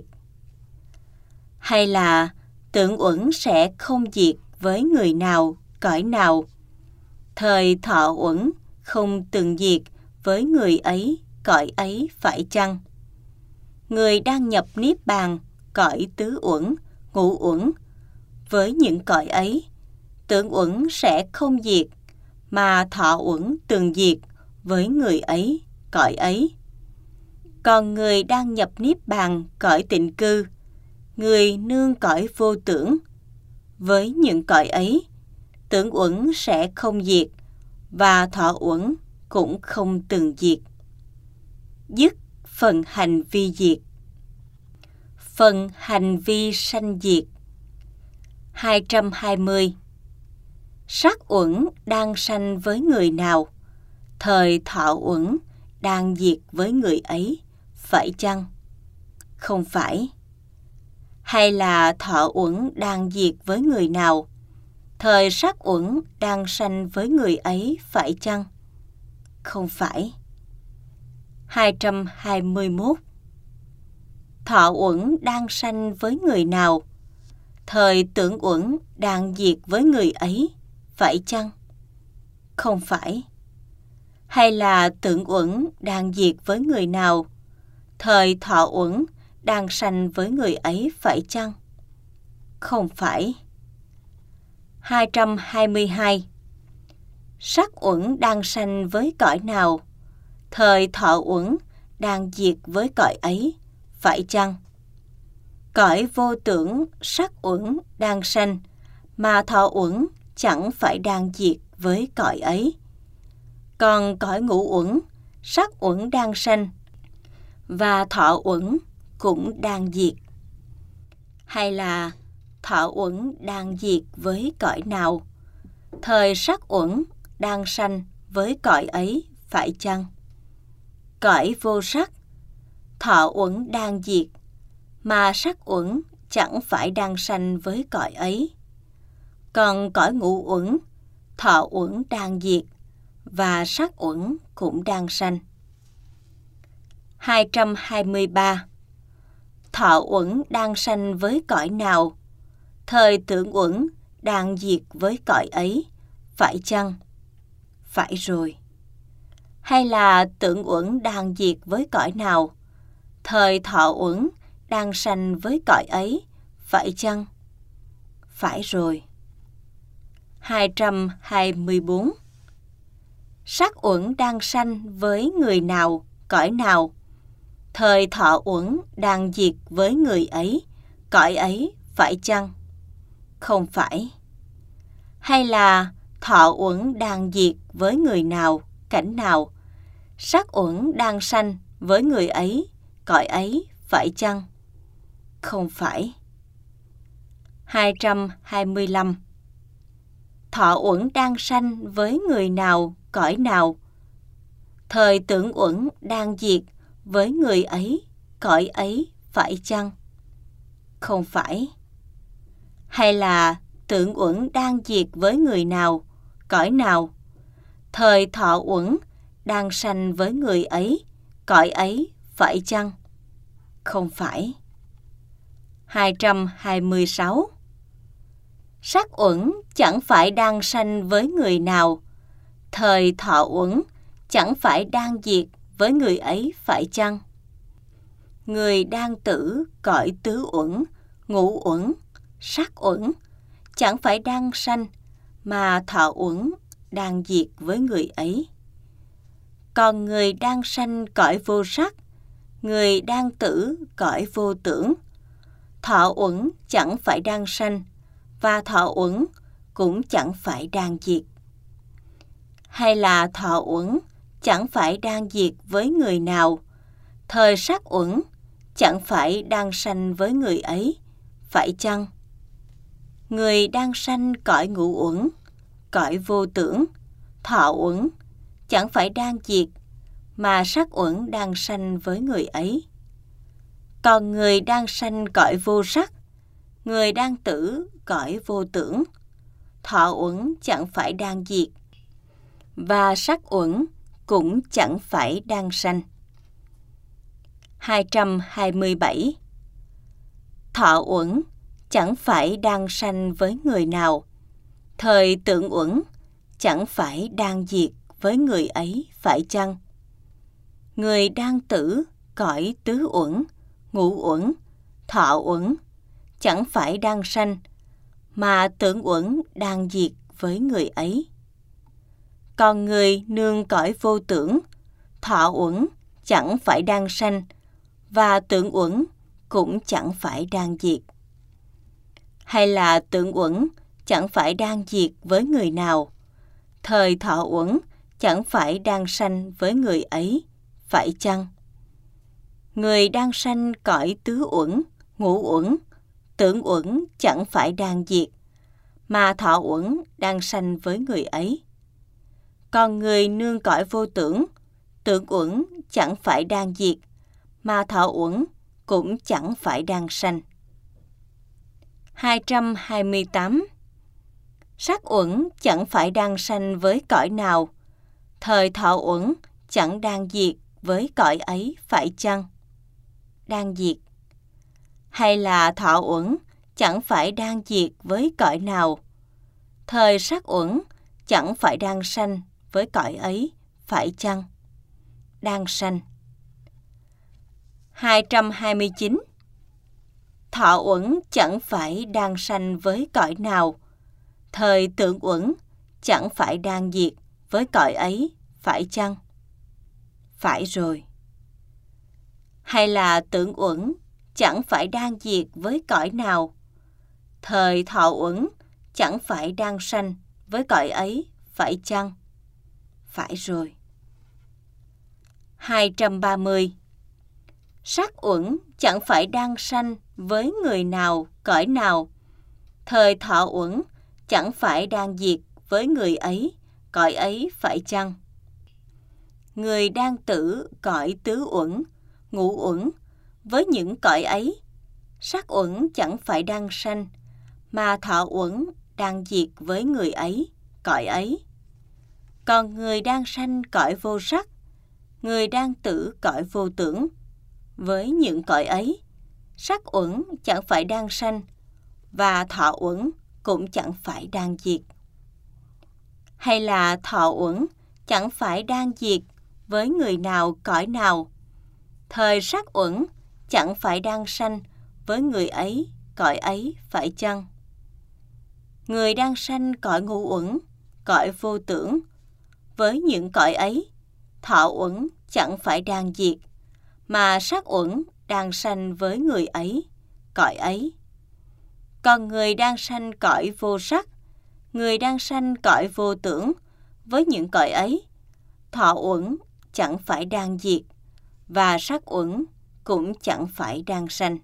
Hay là tưởng uẩn sẽ không diệt với người nào, cõi nào, thời thọ uẩn không từng diệt với người ấy, cõi ấy phải chăng? Người đang nhập niết bàn cõi tứ uẩn, ngũ uẩn, với những cõi ấy, tưởng uẩn sẽ không diệt, mà thọ uẩn từng diệt với người ấy, cõi ấy. Còn người đang nhập niết bàn cõi tịnh cư, người nương cõi vô tưởng, với những cõi ấy, tưởng uẩn sẽ không diệt, và thọ uẩn cũng không từng diệt. Dứt phần hành vi diệt. Phần hành vi sanh diệt. hai trăm hai mươi. Sắc uẩn đang sanh với người nào, thời thọ uẩn đang diệt với người ấy, phải chăng? Không phải. Hay là thọ uẩn đang diệt với người nào, thời sắc uẩn đang sanh với người ấy, phải chăng? Không phải. hai trăm hai mươi mốt. Thọ uẩn đang sanh với người nào, thời tưởng uẩn đang diệt với người ấy, phải chăng? Không phải. Hay là tưởng uẩn đang diệt với người nào, thời thọ uẩn đang sanh với người ấy, phải chăng? Không phải. hai trăm hai mươi hai. Sắc uẩn đang sanh với cõi nào, thời thọ uẩn đang diệt với cõi ấy, phải chăng? Cõi vô tưởng sắc uẩn đang sanh, mà thọ uẩn chẳng phải đang diệt với cõi ấy. Còn cõi ngũ uẩn, sắc uẩn đang sanh, và thọ uẩn cũng đang diệt. Hay là thọ uẩn đang diệt với cõi nào, thời sắc uẩn đang sanh với cõi ấy, phải chăng? Cõi vô sắc, thọ uẩn đang diệt, mà sắc uẩn chẳng phải đang sanh với cõi ấy. Còn cõi ngũ uẩn, thọ uẩn đang diệt, và sắc uẩn cũng đang sanh. hai trăm hai mươi ba. Thọ uẩn đang sanh với cõi nào, thời tưởng uẩn đang diệt với cõi ấy, phải chăng? Phải rồi. Hay là tưởng uẩn đang diệt với cõi nào, thời thọ uẩn đang sanh với cõi ấy, phải chăng? Phải rồi. hai trăm hai mươi bốn. Sắc uẩn đang sanh với người nào, cõi nào, thời thọ uẩn đang diệt với người ấy, cõi ấy, phải chăng? Không phải. Hay là thọ uẩn đang diệt với người nào, cảnh nào, sắc uẩn đang sanh với người ấy, cõi ấy, phải chăng? Không phải. hai trăm hai mươi lăm. Thọ uẩn đang sanh với người nào, cõi nào, thời tưởng uẩn đang diệt với người ấy, cõi ấy, phải chăng? Không phải. Hay là tưởng uẩn đang diệt với người nào, cõi nào, thời thọ uẩn đang sanh với người ấy, cõi ấy, phải chăng? Không phải. hai trăm hai mươi sáu. Sắc uẩn chẳng phải đang sanh với người nào, thời thọ uẩn chẳng phải đang diệt với người ấy, phải chăng? Người đang tử cõi tứ uẩn, ngũ uẩn, sắc uẩn chẳng phải đang sanh, mà thọ uẩn đang diệt với người ấy. Còn người đang sanh cõi vô sắc, người đang tử cõi vô tưởng. Thọ uẩn chẳng phải đang sanh, và thọ uẩn cũng chẳng phải đang diệt. Hay là thọ uẩn chẳng phải đang diệt với người nào, thời sắc uẩn chẳng phải đang sanh với người ấy, phải chăng? Người đang sanh cõi ngũ uẩn, cõi vô tưởng, thọ uẩn chẳng phải đang diệt, mà sắc uẩn đang sanh với người ấy. Còn người đang sanh cõi vô sắc, người đang tử cõi vô tưởng, thọ uẩn chẳng phải đang diệt, và sắc uẩn cũng chẳng phải đang sanh. hai trăm hai mươi bảy. Thọ uẩn chẳng phải đang sanh với người nào, thời tưởng uẩn chẳng phải đang diệt với người ấy, phải chăng? Người đang tử cõi tứ uẩn, ngũ uẩn, thọ uẩn chẳng phải đang sanh, mà tưởng uẩn đang diệt với người ấy. Còn người nương cõi vô tưởng, thọ uẩn chẳng phải đang sanh, và tưởng uẩn cũng chẳng phải đang diệt. Hay là tưởng uẩn chẳng phải đang diệt với người nào, thời thọ uẩn chẳng phải đang sanh với người ấy, phải chăng? Người đang sanh cõi tứ uẩn, ngũ uẩn, tưởng uẩn chẳng phải đang diệt, mà thọ uẩn đang sanh với người ấy. Còn người nương cõi vô tưởng, tưởng uẩn chẳng phải đang diệt, mà thọ uẩn cũng chẳng phải đang sanh. hai trăm hai mươi tám. Sắc uẩn chẳng phải đang sanh với cõi nào, thời thọ uẩn chẳng đang diệt với cõi ấy, phải chăng? Đang diệt. Hay là thọ uẩn chẳng phải đang diệt với cõi nào, thời sắc uẩn chẳng phải đang sanh với cõi ấy, phải chăng? Đang sanh. hai trăm hai mươi chín. Thọ uẩn chẳng phải đang sanh với cõi nào, thời tưởng uẩn chẳng phải đang diệt với cõi ấy, phải chăng? Phải rồi. Hay là tưởng uẩn chẳng phải đang diệt với cõi nào, thời thọ uẩn chẳng phải đang sanh với cõi ấy, phải chăng? Phải rồi. hai trăm ba mươi. Sắc uẩn chẳng phải đang sanh với người nào, cõi nào, thời thọ uẩn chẳng phải đang diệt với người ấy, cõi ấy, phải chăng? Người đang tử cõi tứ uẩn, ngũ uẩn, với những cõi ấy, sắc uẩn chẳng phải đang sanh, mà thọ uẩn đang diệt với người ấy, cõi ấy. Còn người đang sanh cõi vô sắc, người đang tử cõi vô tưởng, với những cõi ấy, sắc uẩn chẳng phải đang sanh, và thọ uẩn cũng chẳng phải đang diệt. Hay là thọ uẩn chẳng phải đang diệt với người nào, cõi nào, thời sắc uẩn chẳng phải đang sanh với người ấy, cõi ấy, phải chăng? Người đang sanh cõi ngũ uẩn, cõi vô tưởng, với những cõi ấy, thọ uẩn chẳng phải đang diệt, mà sắc uẩn đang sanh với người ấy, cõi ấy. Còn người đang sanh cõi vô sắc, người đang sanh cõi vô tưởng, với những cõi ấy, thọ uẩn chẳng phải đang diệt, và sắc uẩn cũng chẳng phải đang sanh.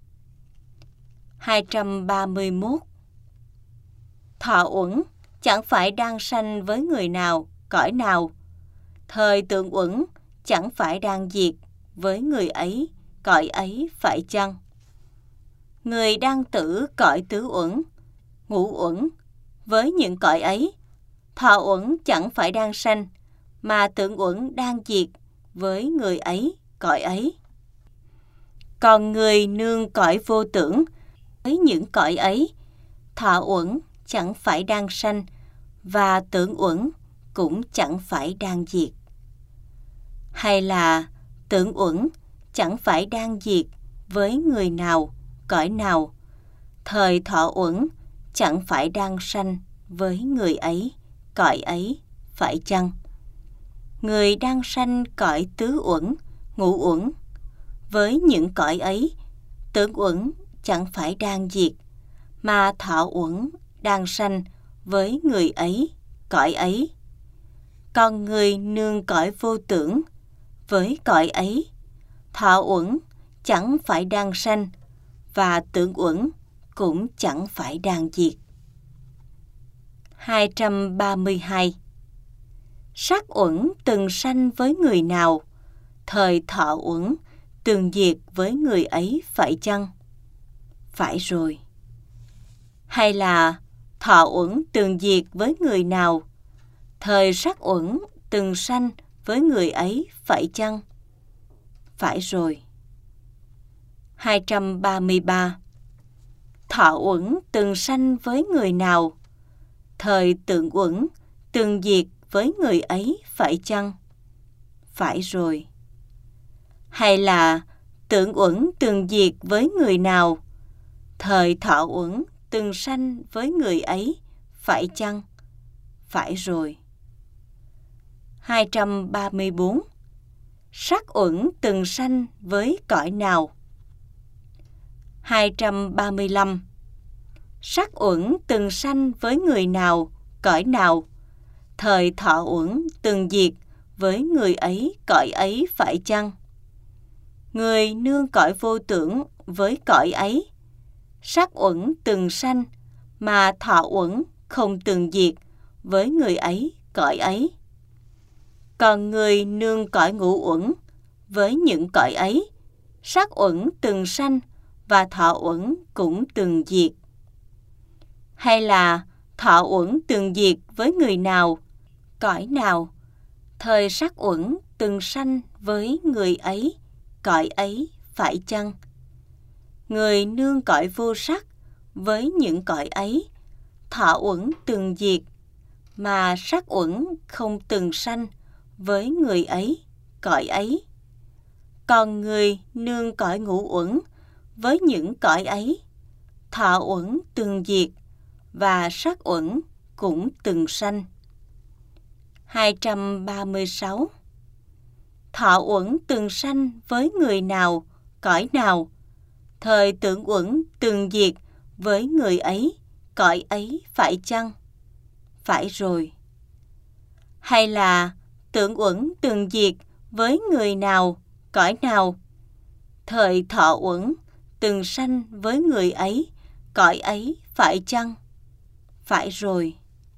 hai trăm ba mươi mốt. Thọ uẩn chẳng phải đang sanh với người nào, cõi nào, thời tưởng uẩn chẳng phải đang diệt với người ấy, cõi ấy, phải chăng? Người đang tử cõi tứ uẩn, ngũ uẩn, với những cõi ấy, thọ uẩn chẳng phải đang sanh, mà tưởng uẩn đang diệt với người ấy, cõi ấy. Còn người nương cõi vô tưởng, với những cõi ấy, thọ uẩn chẳng phải đang sanh, và tưởng uẩn cũng chẳng phải đang diệt. Hay là tưởng uẩn chẳng phải đang diệt với người nào, cõi nào, thời thọ uẩn chẳng phải đang sanh với người ấy, cõi ấy, phải chăng? Người đang sanh cõi tứ uẩn, ngũ uẩn, với những cõi ấy, tưởng uẩn chẳng phải đang diệt, mà thọ uẩn đang sanh với người ấy, cõi ấy. Còn người nương cõi vô tưởng, với cõi ấy, thọ uẩn chẳng phải đang sanh, và tưởng uẩn cũng chẳng phải đang diệt. hai trăm ba mươi hai. Sắc uẩn từng sanh với người nào, thời thọ uẩn từng diệt với người ấy, phải chăng? Phải rồi. Hay là thọ uẩn từng diệt với người nào, thời sắc uẩn từng sanh với người ấy, phải chăng? Phải rồi. hai trăm ba mươi ba. Thọ uẩn từng sanh với người nào, thời tưởng uẩn từng diệt với người ấy, phải chăng? Phải rồi. Hay là tưởng uẩn từng diệt với người nào, thời thọ uẩn từng sanh với người ấy, phải chăng? Phải rồi. hai trăm ba mươi bốn. Sắc uẩn từng sanh với cõi nào? hai trăm ba mươi lăm. Sắc uẩn từng sanh với người nào, cõi nào, thời thọ uẩn từng diệt với người ấy, cõi ấy, phải chăng? Người nương cõi vô tưởng với cõi ấy, sắc uẩn từng sanh, mà thọ uẩn không từng diệt với người ấy, cõi ấy. Còn người nương cõi ngũ uẩn với những cõi ấy, sắc uẩn từng sanh, và thọ uẩn cũng từng diệt. Hay là thọ uẩn từng diệt với người nào, cõi nào, thời sắc uẩn từng sanh với người ấy, cõi ấy, phải chăng? Người nương cõi vô sắc với những cõi ấy, thọ uẩn từng diệt, mà sắc uẩn không từng sanh với người ấy, cõi ấy. Còn người nương cõi ngũ uẩn với những cõi ấy, thọ uẩn từng diệt, và sắc uẩn cũng từng sanh. hai trăm ba mươi sáu. Thọ uẩn từng sanh với người nào, cõi nào, thời tưởng uẩn từng diệt với người ấy, cõi ấy, phải chăng? Phải rồi. Hay là tưởng uẩn từng diệt với người nào, cõi nào, thời thọ uẩn từng sanh với người ấy, cõi ấy, phải chăng? Phải rồi.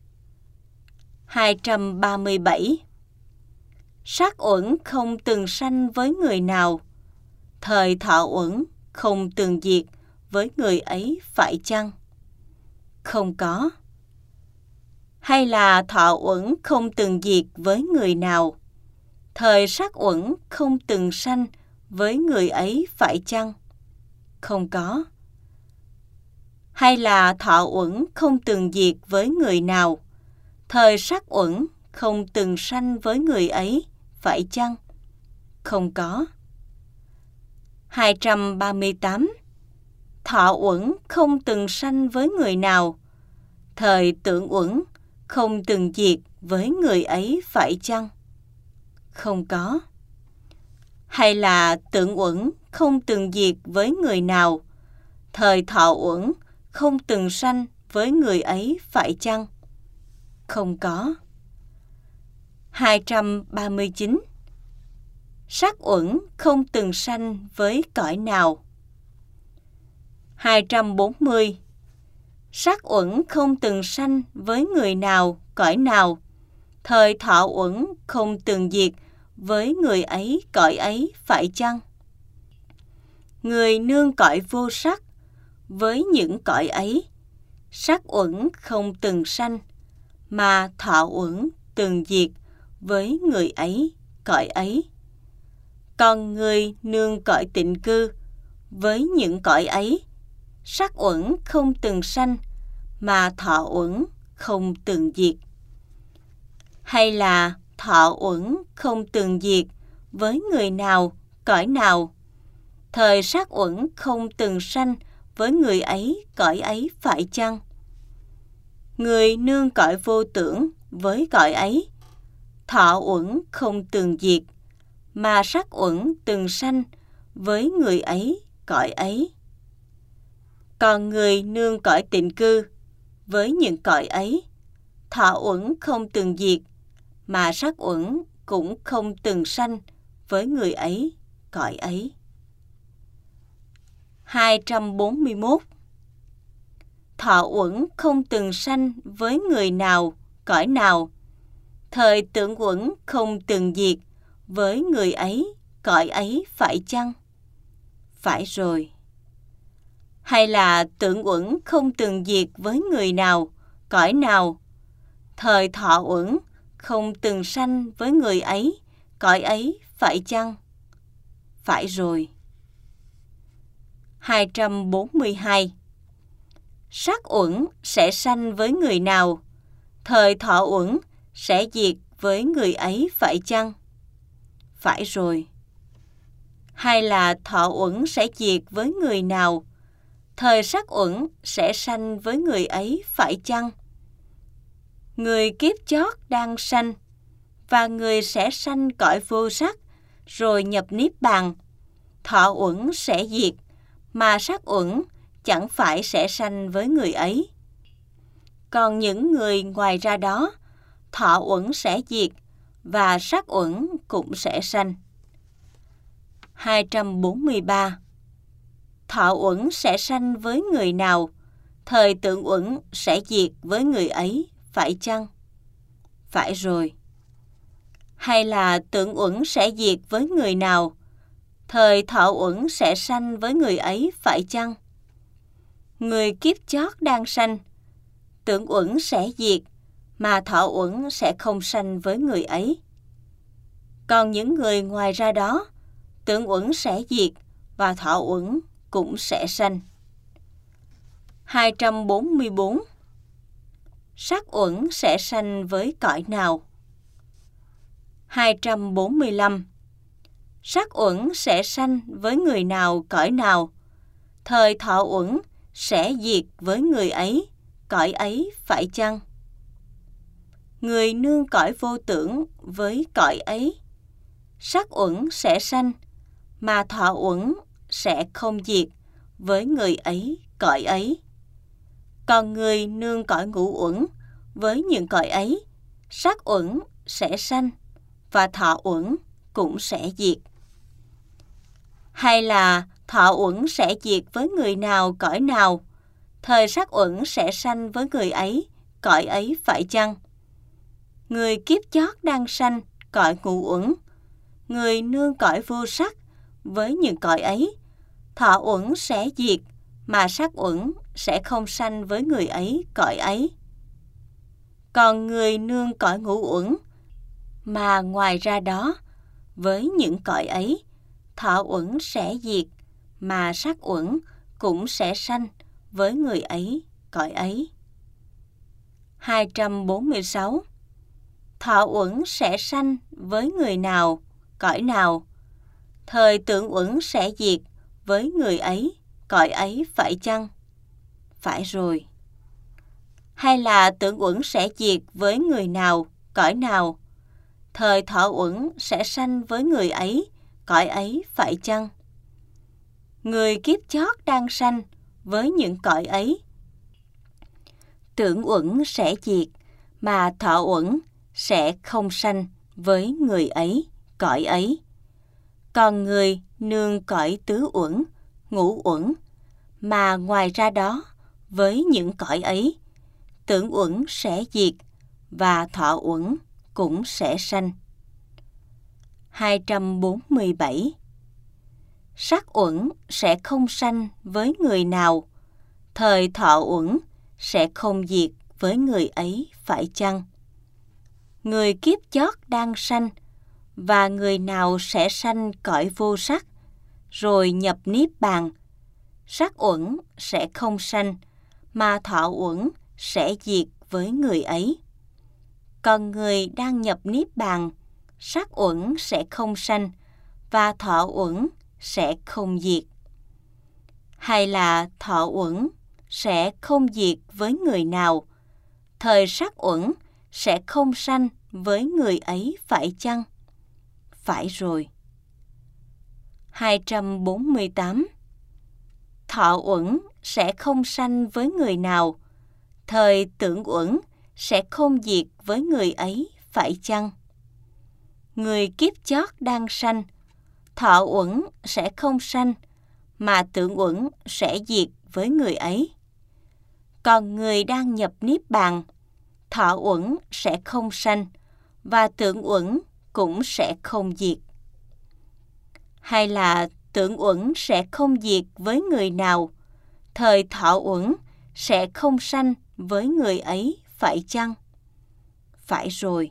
hai trăm ba mươi bảy. Sắc uẩn không từng sanh với người nào, thời thọ uẩn không từng diệt với người ấy, phải chăng? Không có. Hay là thọ uẩn không từng diệt với người nào, thời sắc uẩn không từng sanh với người ấy, phải chăng? Không có. Hay là thọ uẩn không từng diệt với người nào, thời sắc uẩn không từng sanh với người ấy, phải chăng? Không có. hai trăm ba mươi tám. Thọ uẩn không từng sanh với người nào, thời tưởng uẩn không từng diệt với người ấy, phải chăng? Không có. Hay là tưởng uẩn không từng diệt với người nào, thời thọ uẩn không từng sanh với người ấy, phải chăng? Không có. hai trăm ba mươi chín. Sắc uẩn không từng sanh với cõi nào? hai trăm bốn mươi. Sắc uẩn không từng sanh với người nào, cõi nào, thời thọ uẩn không từng diệt với người ấy, cõi ấy, phải chăng? Người nương cõi vô sắc với những cõi ấy, sắc uẩn không từng sanh, mà thọ uẩn từng diệt với người ấy, cõi ấy. Còn người nương cõi tịnh cư với những cõi ấy, sắc uẩn không từng sanh, mà thọ uẩn không từng diệt. Hay là thọ uẩn không từng diệt với người nào, cõi nào, thời sắc uẩn không từng sanh với người ấy, cõi ấy, phải chăng? Người nương cõi vô tưởng với cõi ấy, thọ uẩn không từng diệt, mà sắc uẩn từng sanh với người ấy, cõi ấy. Còn người nương cõi tịnh cư với những cõi ấy, thọ uẩn không từng diệt, mà sắc uẩn cũng không từng sanh với người ấy, cõi ấy. hai trăm bốn mươi mốt. Thọ uẩn không từng sanh với người nào, cõi nào, thời tưởng uẩn không từng diệt với người ấy, cõi ấy phải chăng? Phải rồi. Hay là tưởng uẩn không từng diệt với người nào, cõi nào, thời thọ uẩn không từng sanh với người ấy, cõi ấy phải chăng? Phải rồi. hai trăm bốn mươi hai. Sắc uẩn sẽ sanh với người nào, thời thọ uẩn sẽ diệt với người ấy phải chăng? Phải rồi. Hay là thọ uẩn sẽ diệt với người nào, thời sắc uẩn sẽ sanh với người ấy phải chăng? Người kiếp chót đang sanh, và người sẽ sanh cõi vô sắc, rồi nhập niết bàn. Thọ uẩn sẽ diệt, mà sắc uẩn chẳng phải sẽ sanh với người ấy. Còn những người ngoài ra đó, thọ uẩn sẽ diệt, và sắc uẩn cũng sẽ sanh. hai trăm bốn mươi ba. Thọ uẩn sẽ sanh với người nào, thời tưởng uẩn sẽ diệt với người ấy, phải chăng? Phải rồi. Hay là tưởng uẩn sẽ diệt với người nào, thời thọ uẩn sẽ sanh với người ấy, phải chăng? Người kiếp chót đang sanh, tưởng uẩn sẽ diệt, mà thọ uẩn sẽ không sanh với người ấy. Còn những người ngoài ra đó, tưởng uẩn sẽ diệt, và thọ uẩn cũng sẽ sanh. hai trăm bốn mươi bốn. Sắc uẩn sẽ sanh với cõi nào? hai trăm bốn mươi lăm. Sắc uẩn sẽ sanh với người nào, cõi nào, thời thọ uẩn sẽ diệt với người ấy, cõi ấy phải chăng? Người nương cõi vô tưởng với cõi ấy, sắc uẩn sẽ sanh, mà thọ uẩn sẽ không diệt với người ấy, cõi ấy. Còn người nương cõi ngũ uẩn với những cõi ấy, sắc uẩn sẽ sanh, và thọ uẩn cũng sẽ diệt. Hay là thọ uẩn sẽ diệt với người nào, cõi nào, thời sắc uẩn sẽ sanh với người ấy, cõi ấy phải chăng? Người kiếp chót đang sanh cõi ngũ uẩn, người nương cõi vô sắc với những cõi ấy, thọ uẩn sẽ diệt, mà sắc uẩn sẽ không sanh với người ấy, cõi ấy. Còn người nương cõi ngũ uẩn, mà ngoài ra đó, với những cõi ấy, thọ uẩn sẽ diệt, mà sắc uẩn cũng sẽ sanh với người ấy, cõi ấy. hai trăm bốn mươi sáu. Thọ uẩn sẽ sanh với người nào, cõi nào, thời tưởng uẩn sẽ diệt với người ấy, cõi ấy phải chăng? Phải rồi. Hay là tưởng uẩn sẽ diệt với người nào, cõi nào, thời thọ uẩn sẽ sanh với người ấy, cõi ấy phải chăng? Người kiếp chót đang sanh với những cõi ấy, tưởng uẩn sẽ diệt, mà thọ uẩn sẽ không sanh với người ấy, cõi ấy. Còn người nương cõi tứ uẩn, ngũ uẩn, mà ngoài ra đó, với những cõi ấy, tưởng uẩn sẽ diệt, và thọ uẩn cũng sẽ sanh. hai trăm bốn mươi bảy. Sắc uẩn sẽ không sanh với người nào, thời thọ uẩn sẽ không diệt với người ấy phải chăng? Người kiếp chót đang sanh, và người nào sẽ sanh cõi vô sắc, rồi nhập niết bàn, sắc uẩn sẽ không sanh, mà thọ uẩn sẽ diệt với người ấy. Còn người đang nhập niết bàn, sắc uẩn sẽ không sanh, và thọ uẩn sẽ không diệt. Hay là thọ uẩn sẽ không diệt với người nào, thời sắc uẩn sẽ không sanh với người ấy phải chăng? Phải rồi. hai trăm bốn mươi tám. Thọ uẩn sẽ không sanh với người nào, thời tưởng uẩn sẽ không diệt với người ấy phải chăng? Người kiếp chót đang sanh, thọ uẩn sẽ không sanh, mà tưởng uẩn sẽ diệt với người ấy. Còn người đang nhập niết bàn, thọ uẩn sẽ không sanh, và tưởng uẩn cũng sẽ không diệt. Hay là tưởng uẩn sẽ không diệt với người nào, thời thọ uẩn sẽ không sanh với người ấy phải chăng? Phải rồi.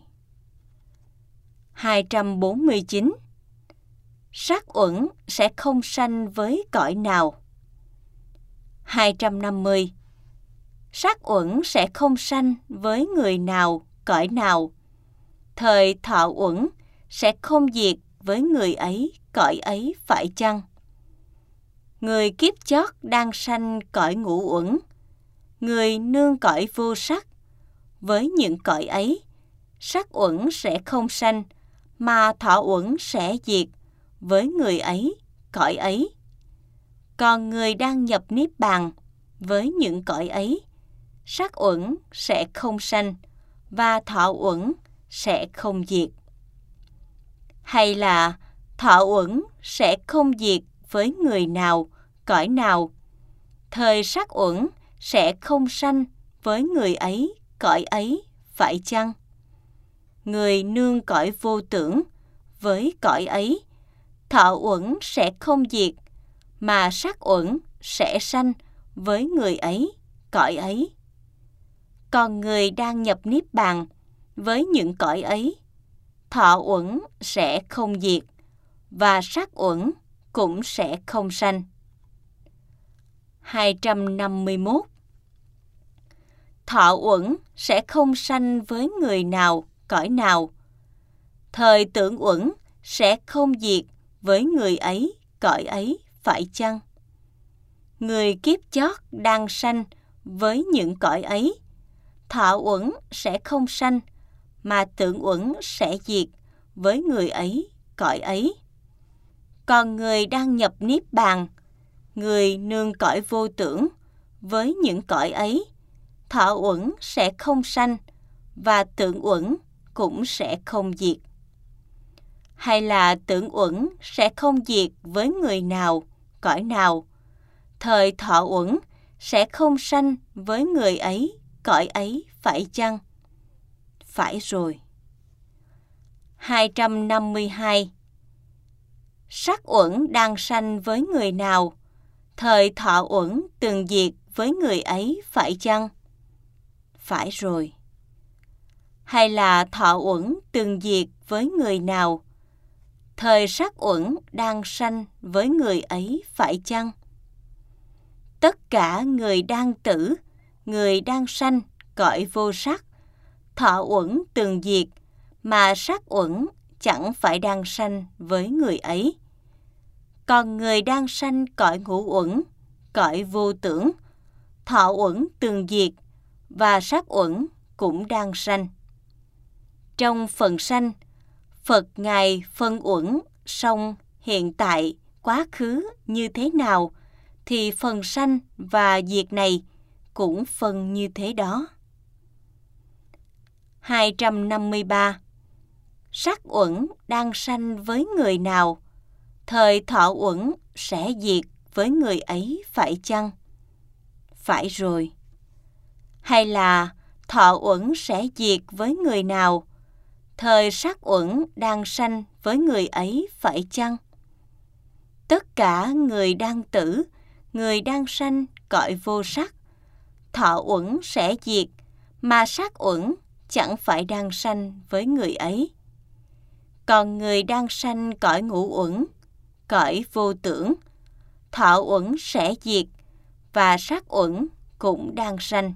hai trăm bốn mươi chín. Sắc uẩn sẽ không sanh với cõi nào? hai trăm năm mươi. Sắc uẩn sẽ không sanh với người nào, cõi nào, thời thọ uẩn sẽ không diệt với người ấy, cõi ấy phải chăng? Người kiếp chót đang sanh cõi ngũ uẩn, người nương cõi vô sắc, với những cõi ấy, sắc uẩn sẽ không sanh, mà thọ uẩn sẽ diệt với người ấy, cõi ấy. Còn người đang nhập niết bàn, với những cõi ấy, sắc uẩn sẽ không sanh, và thọ uẩn sẽ không diệt. Hay là thọ uẩn sẽ không diệt với người nào, cõi nào, thời sắc uẩn sẽ không sanh với người ấy, cõi ấy phải chăng? Người nương cõi vô tưởng, với cõi ấy, thọ uẩn sẽ không diệt, mà sắc uẩn sẽ sanh với người ấy, cõi ấy. Còn người đang nhập niết bàn, với những cõi ấy, thọ uẩn sẽ không diệt, và sắc uẩn cũng sẽ không sanh. hai trăm năm mươi mốt. Thọ uẩn sẽ không sanh với người nào, cõi nào, thời tưởng uẩn sẽ không diệt với người ấy, cõi ấy phải chăng? Người kiếp chót đang sanh với những cõi ấy, thọ uẩn sẽ không sanh, mà tưởng uẩn sẽ diệt với người ấy, cõi ấy. Còn người đang nhập niết bàn, người nương cõi vô tưởng, với những cõi ấy, thọ uẩn sẽ không sanh, và tưởng uẩn cũng sẽ không diệt. Hay là tưởng uẩn sẽ không diệt với người nào, cõi nào, thời thọ uẩn sẽ không sanh với người ấy, cõi ấy phải chăng? Phải rồi. hai trăm năm mươi hai. Sắc uẩn đang sanh với người nào, thời thọ uẩn từng diệt với người ấy phải chăng? Phải rồi. Hay là thọ uẩn từng diệt với người nào, thời sắc uẩn đang sanh với người ấy phải chăng? Tất cả người đang tử, người đang sanh cõi vô sắc, thọ uẩn từng diệt, mà sắc uẩn chẳng phải đang sanh với người ấy. Còn người đang sanh cõi ngũ uẩn, cõi vô tưởng, thọ uẩn từng diệt, và sắc uẩn cũng đang sanh. Trong phần sanh, Phật Ngài phân uẩn song hiện tại, quá khứ như thế nào, thì phần sanh và diệt này cũng phân như thế đó. hai trăm năm mươi ba. Sắc uẩn đang sanh với người nào, thời thọ uẩn sẽ diệt với người ấy phải chăng? Phải rồi. Hay là thọ uẩn sẽ diệt với người nào, thời sắc uẩn đang sanh với người ấy phải chăng? Tất cả người đang tử, người đang sanh cõi vô sắc, thọ uẩn sẽ diệt, mà sắc uẩn chẳng phải đang sanh với người ấy. Còn người đang sanh cõi ngũ uẩn, cõi vô tưởng, thọ uẩn sẽ diệt, và sắc uẩn cũng đang sanh.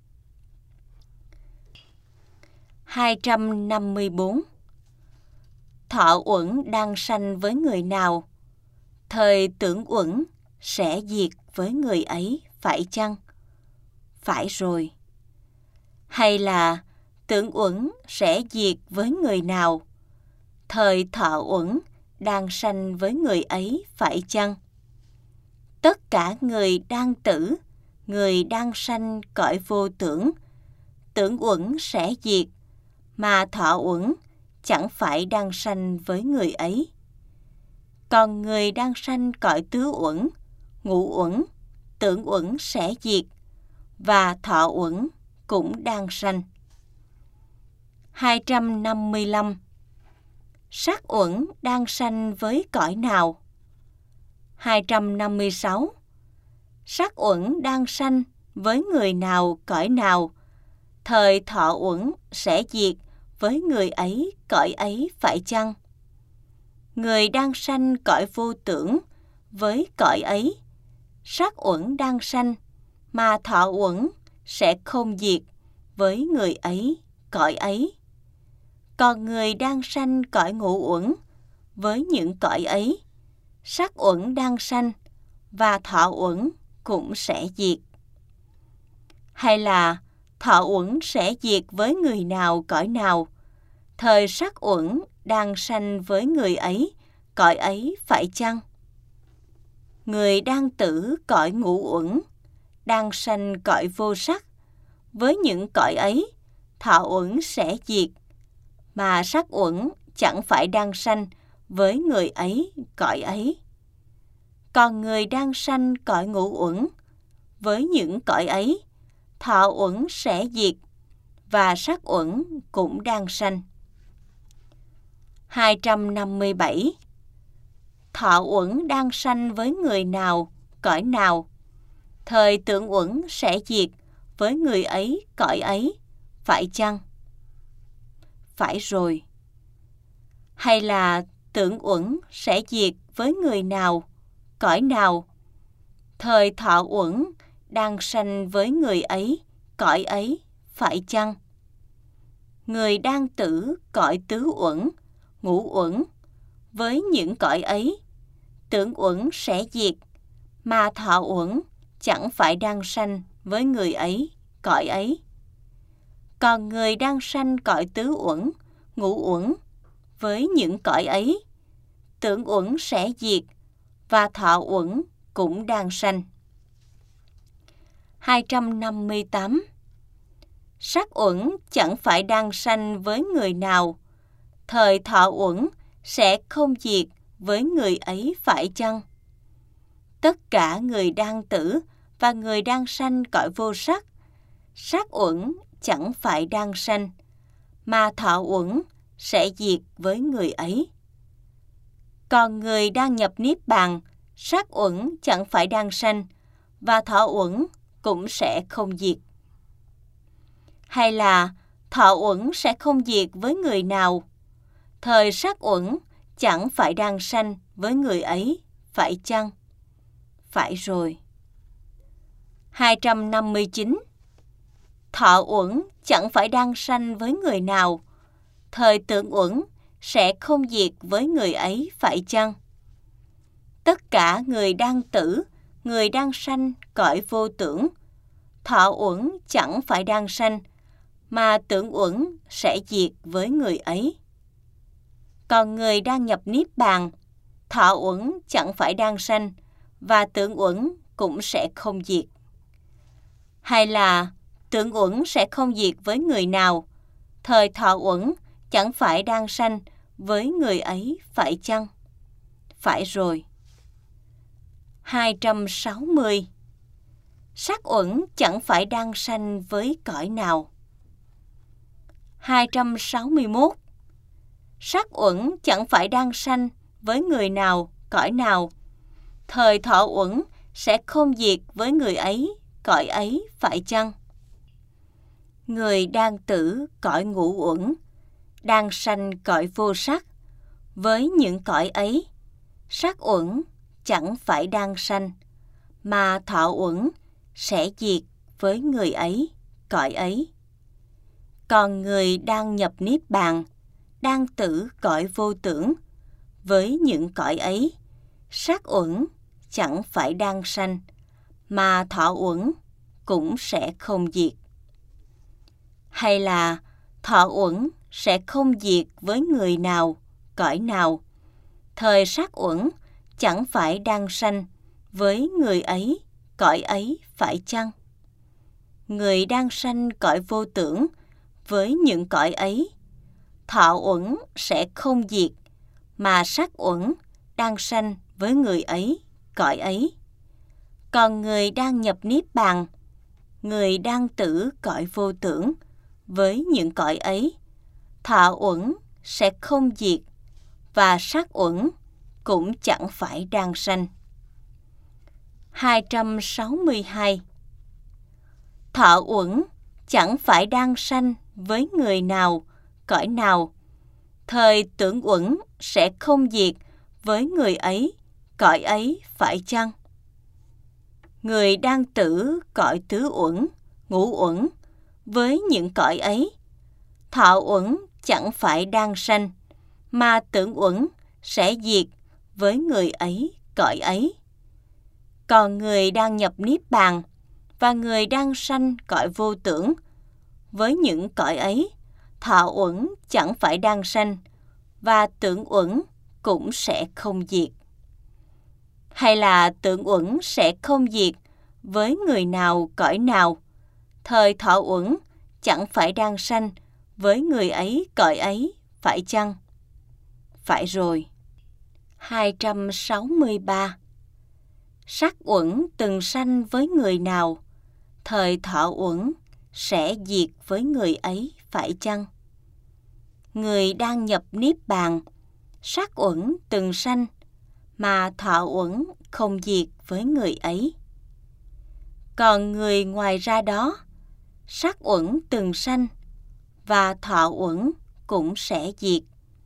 hai trăm năm mươi bốn. Thọ uẩn đang sanh với người nào, thời tưởng uẩn sẽ diệt với người ấy phải chăng? Phải rồi. Hay là tưởng uẩn sẽ diệt với người nào, thời thọ uẩn đang sanh với người ấy phải chăng? Tất cả người đang tử, người đang sanh cõi vô tưởng, tưởng uẩn sẽ diệt, mà thọ uẩn chẳng phải đang sanh với người ấy. Còn người đang sanh cõi tứ uẩn, ngũ uẩn, tưởng uẩn sẽ diệt, và thọ uẩn cũng đang sanh. hai trăm năm mươi lăm. Sắc uẩn đang sanh với cõi nào? hai trăm năm mươi sáu. Sắc uẩn đang sanh với người nào cõi nào, thời thọ uẩn sẽ diệt với người ấy cõi ấy phải chăng? Người đang sanh cõi vô tưởng với cõi ấy, sắc uẩn đang sanh, mà thọ uẩn sẽ không diệt với người ấy cõi ấy. Còn người đang sanh cõi ngũ uẩn với những cõi ấy, sắc uẩn đang sanh, và thọ uẩn cũng sẽ diệt. Hay là thọ uẩn sẽ diệt với người nào cõi nào, thời sắc uẩn đang sanh với người ấy cõi ấy phải chăng? Người đang tử cõi ngũ uẩn đang sanh cõi vô sắc, với những cõi ấy thọ uẩn sẽ diệt, mà sắc uẩn chẳng phải đang sanh với người ấy cõi ấy. Còn người đang sanh cõi ngũ uẩn với những cõi ấy, thọ uẩn sẽ diệt, và sắc uẩn cũng đang sanh. hai trăm năm mươi bảy. Thọ uẩn đang sanh với người nào, cõi nào, thời tưởng uẩn sẽ diệt với người ấy cõi ấy, phải chăng? Phải rồi. Hay là tưởng uẩn sẽ diệt với người nào, cõi nào, thời thọ uẩn đang sanh với người ấy cõi ấy, phải chăng? Người đang tử cõi tứ uẩn, ngũ uẩn với những cõi ấy, tưởng uẩn sẽ diệt, mà thọ uẩn chẳng phải đang sanh với người ấy cõi ấy. Còn người đang sanh cõi tứ uẩn, ngũ uẩn với những cõi ấy, tưởng uẩn sẽ diệt, và thọ uẩn cũng đang sanh. hai trăm năm mươi tám. Sắc uẩn chẳng phải đang sanh với người nào, thời thọ uẩn sẽ không diệt với người ấy phải chăng? Tất cả người đang tử và người đang sanh cõi vô sắc, sắc uẩn chẳng phải đang sanh, mà thọ uẩn sẽ diệt với người ấy. Còn người đang nhập niết bàn, sắc uẩn chẳng phải đang sanh, và thọ uẩn cũng sẽ không diệt. Hay là thọ uẩn sẽ không diệt với người nào, thời sắc uẩn chẳng phải đang sanh với người ấy, phải chăng? Phải rồi. hai trăm năm mươi chín. Thọ uẩn chẳng phải đang sanh với người nào, thời tưởng uẩn sẽ không diệt với người ấy, phải chăng? Tất cả người đang tử, người đang sanh cõi vô tưởng, thọ uẩn chẳng phải đang sanh, mà tưởng uẩn sẽ diệt với người ấy. Còn người đang nhập niết bàn, thọ uẩn chẳng phải đang sanh, và tưởng uẩn cũng sẽ không diệt. Hay là tưởng uẩn sẽ không diệt với người nào, thời thọ uẩn chẳng phải đang sanh với người ấy, phải chăng? Phải rồi. hai trăm sáu mươi. Sắc uẩn chẳng phải đang sanh với cõi nào? hai trăm sáu mươi mốt. Sắc uẩn chẳng phải đang sanh với người nào, cõi nào, thời thọ uẩn sẽ không diệt với người ấy, cõi ấy, phải chăng? Người đang tử cõi ngũ uẩn, đang sanh cõi vô sắc, với những cõi ấy, sắc uẩn chẳng phải đang sanh, mà thọ uẩn sẽ diệt với người ấy, cõi ấy. Còn người đang nhập niết bàn, đang tử cõi vô tưởng, với những cõi ấy, sắc uẩn chẳng phải đang sanh, mà thọ uẩn cũng sẽ không diệt. Hay là thọ uẩn sẽ không diệt với người nào, cõi nào. Thời sát uẩn chẳng phải đang sanh với người ấy, cõi ấy phải chăng? Người đang sanh cõi vô tưởng với những cõi ấy, thọ uẩn sẽ không diệt, mà sát uẩn đang sanh với người ấy, cõi ấy. Còn người đang nhập niết bàn, người đang tử cõi vô tưởng với những cõi ấy, thọ uẩn sẽ không diệt, và sát uẩn cũng chẳng phải đang sanh. hai trăm sáu mươi hai. Thọ uẩn chẳng phải đang sanh với người nào, cõi nào. Thời tưởng uẩn sẽ không diệt với người ấy, cõi ấy phải chăng? Người đang tử cõi tứ uẩn, ngũ uẩn với những cõi ấy, thọ uẩn chẳng phải đang sanh, mà tưởng uẩn sẽ diệt với người ấy, cõi ấy. Còn người đang nhập niết bàn và người đang sanh cõi vô tưởng với những cõi ấy, thọ uẩn chẳng phải đang sanh, và tưởng uẩn cũng sẽ không diệt. Hay là tưởng uẩn sẽ không diệt với người nào, cõi nào, thời thọ uẩn chẳng phải đang sanh với người ấy, cõi ấy phải chăng? Phải rồi. hai trăm sáu mươi ba. Sát uẩn từng sanh với người nào, thời thọ uẩn sẽ diệt với người ấy phải chăng? Người đang nhập niết bàn, sát uẩn từng sanh, mà thọ uẩn không diệt với người ấy. Còn người ngoài ra đó, sát uẩn từng sanh, và thọ uẩn cũng sẽ diệt.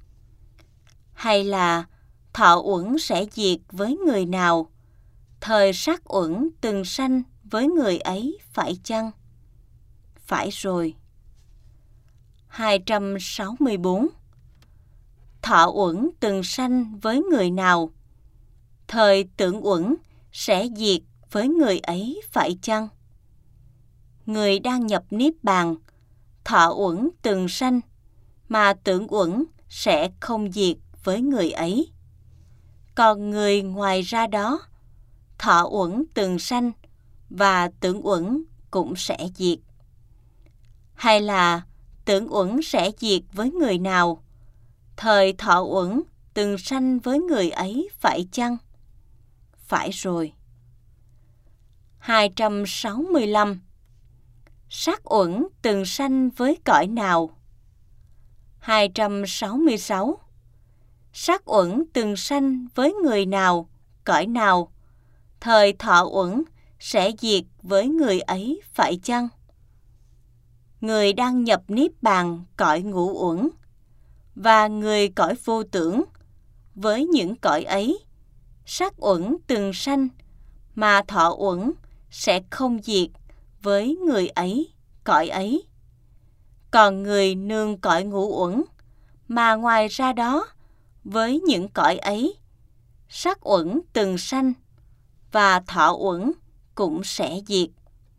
Hay là thọ uẩn sẽ diệt với người nào, thời sát uẩn từng sanh với người ấy phải chăng? Phải rồi. hai trăm sáu mươi bốn. Thọ uẩn từng sanh với người nào, thời tưởng uẩn sẽ diệt với người ấy phải chăng? Người đang nhập niết bàn, thọ uẩn từng sanh, mà tưởng uẩn sẽ không diệt với người ấy. Còn người ngoài ra đó, thọ uẩn từng sanh, và tưởng uẩn cũng sẽ diệt. Hay là tưởng uẩn sẽ diệt với người nào, thời thọ uẩn từng sanh với người ấy phải chăng? Phải rồi. hai trăm sáu mươi lăm. Sát uẩn từng sanh với cõi nào? hai trăm sáu mươi sáu. Sát uẩn từng sanh với người nào, cõi nào, thời thọ uẩn sẽ diệt với người ấy phải chăng? Người đang nhập niết bàn cõi ngũ uẩn, và người cõi vô tưởng với những cõi ấy, sát uẩn từng sanh, mà thọ uẩn sẽ không diệt với người ấy, cõi ấy. Còn người nương cõi ngũ uẩn, mà ngoài ra đó với những cõi ấy, sát uẩn từng sanh, và thọ uẩn cũng sẽ diệt.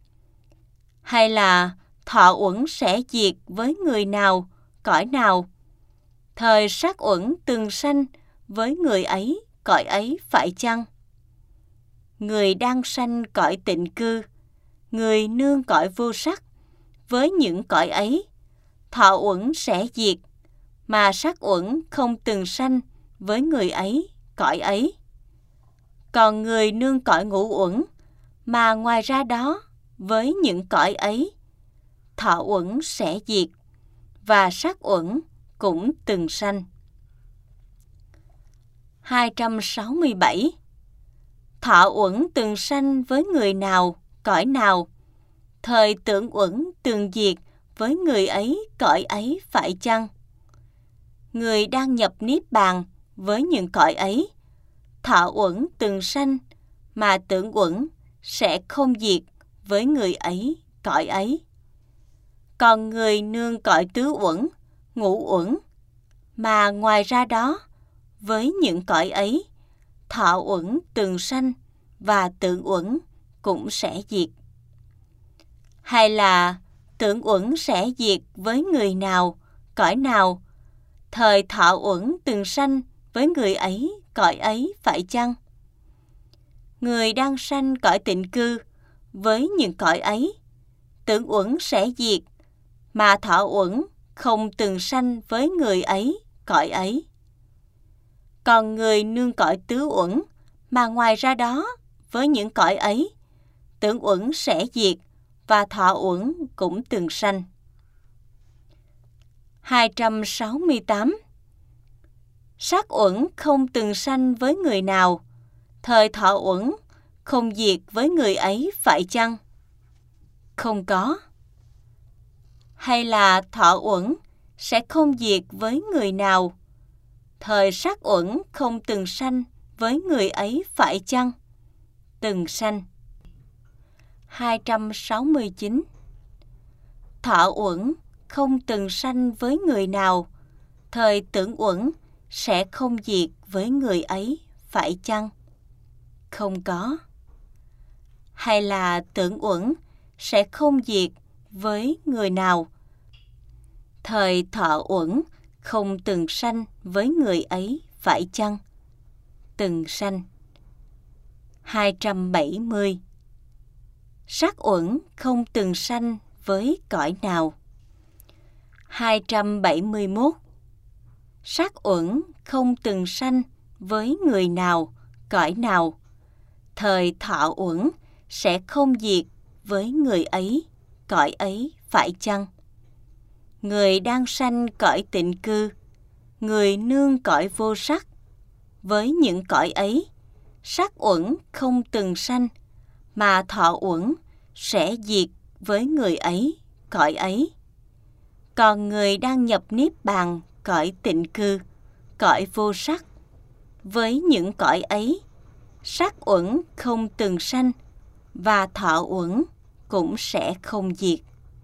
Hay là thọ uẩn sẽ diệt với người nào, cõi nào, thời sát uẩn từng sanh với người ấy, cõi ấy phải chăng? Người đang sanh cõi tịnh cư, người nương cõi vô sắc với những cõi ấy, thọ uẩn sẽ diệt, mà sát uẩn không từng sanh với người ấy, cõi ấy. Còn người nương cõi ngũ uẩn, mà ngoài ra đó với những cõi ấy, thọ uẩn sẽ diệt, và sát uẩn cũng từng sanh. hai trăm sáu mươi bảy. Thọ uẩn từng sanh với người nào, cõi nào, thời tưởng uẩn từng diệt với người ấy, cõi ấy phải chăng? Người đang nhập niết bàn với những cõi ấy, thọ uẩn từng sanh, mà tưởng uẩn sẽ không diệt với người ấy, cõi ấy. Còn người nương cõi tứ uẩn, ngũ uẩn, mà ngoài ra đó với những cõi ấy, thọ uẩn từng sanh, và tưởng uẩn cũng sẽ diệt. Hay là tưởng uẩn sẽ diệt với người nào, cõi nào? Thời thọ uẩn từng sanh với người ấy, cõi ấy phải chăng? Người đang sanh cõi tịnh cư với những cõi ấy, tưởng uẩn sẽ diệt, mà thọ uẩn không từng sanh với người ấy, cõi ấy. Còn người nương cõi tứ uẩn, mà ngoài ra đó, với những cõi ấy, tưởng uẩn sẽ diệt, và thọ uẩn cũng từng sanh. hai trăm sáu mươi tám. Sắc uẩn không từng sanh với người nào, thời thọ uẩn không diệt với người ấy phải chăng? Không có. Hay là thọ uẩn sẽ không diệt với người nào, thời sắc uẩn không từng sanh với người ấy phải chăng? Từng sanh. hai trăm sáu mươi chín. Thọ uẩn không từng sanh với người nào, thời tưởng uẩn sẽ không diệt với người ấy phải chăng? Không có. Hay là tưởng uẩn sẽ không diệt với người nào, thời thọ uẩn không từng sanh với người ấy phải chăng? Từng sanh. hai trăm bảy mươi. Sắc uẩn không từng sanh với cõi nào? hai trăm bảy mươi mốt. Sắc uẩn không từng sanh với người nào, cõi nào? Thời thọ uẩn sẽ không diệt với người ấy, cõi ấy phải chăng? Người đang sanh cõi tịnh cư, người nương cõi vô sắc, với những cõi ấy, sắc uẩn không từng sanh, mà thọ uẩn sẽ diệt với người ấy, cõi ấy. Còn người đang nhập niết bàn cõi tịnh cư, cõi vô sắc, với những cõi ấy, sắc uẩn không từng sanh, và thọ uẩn cũng sẽ không diệt.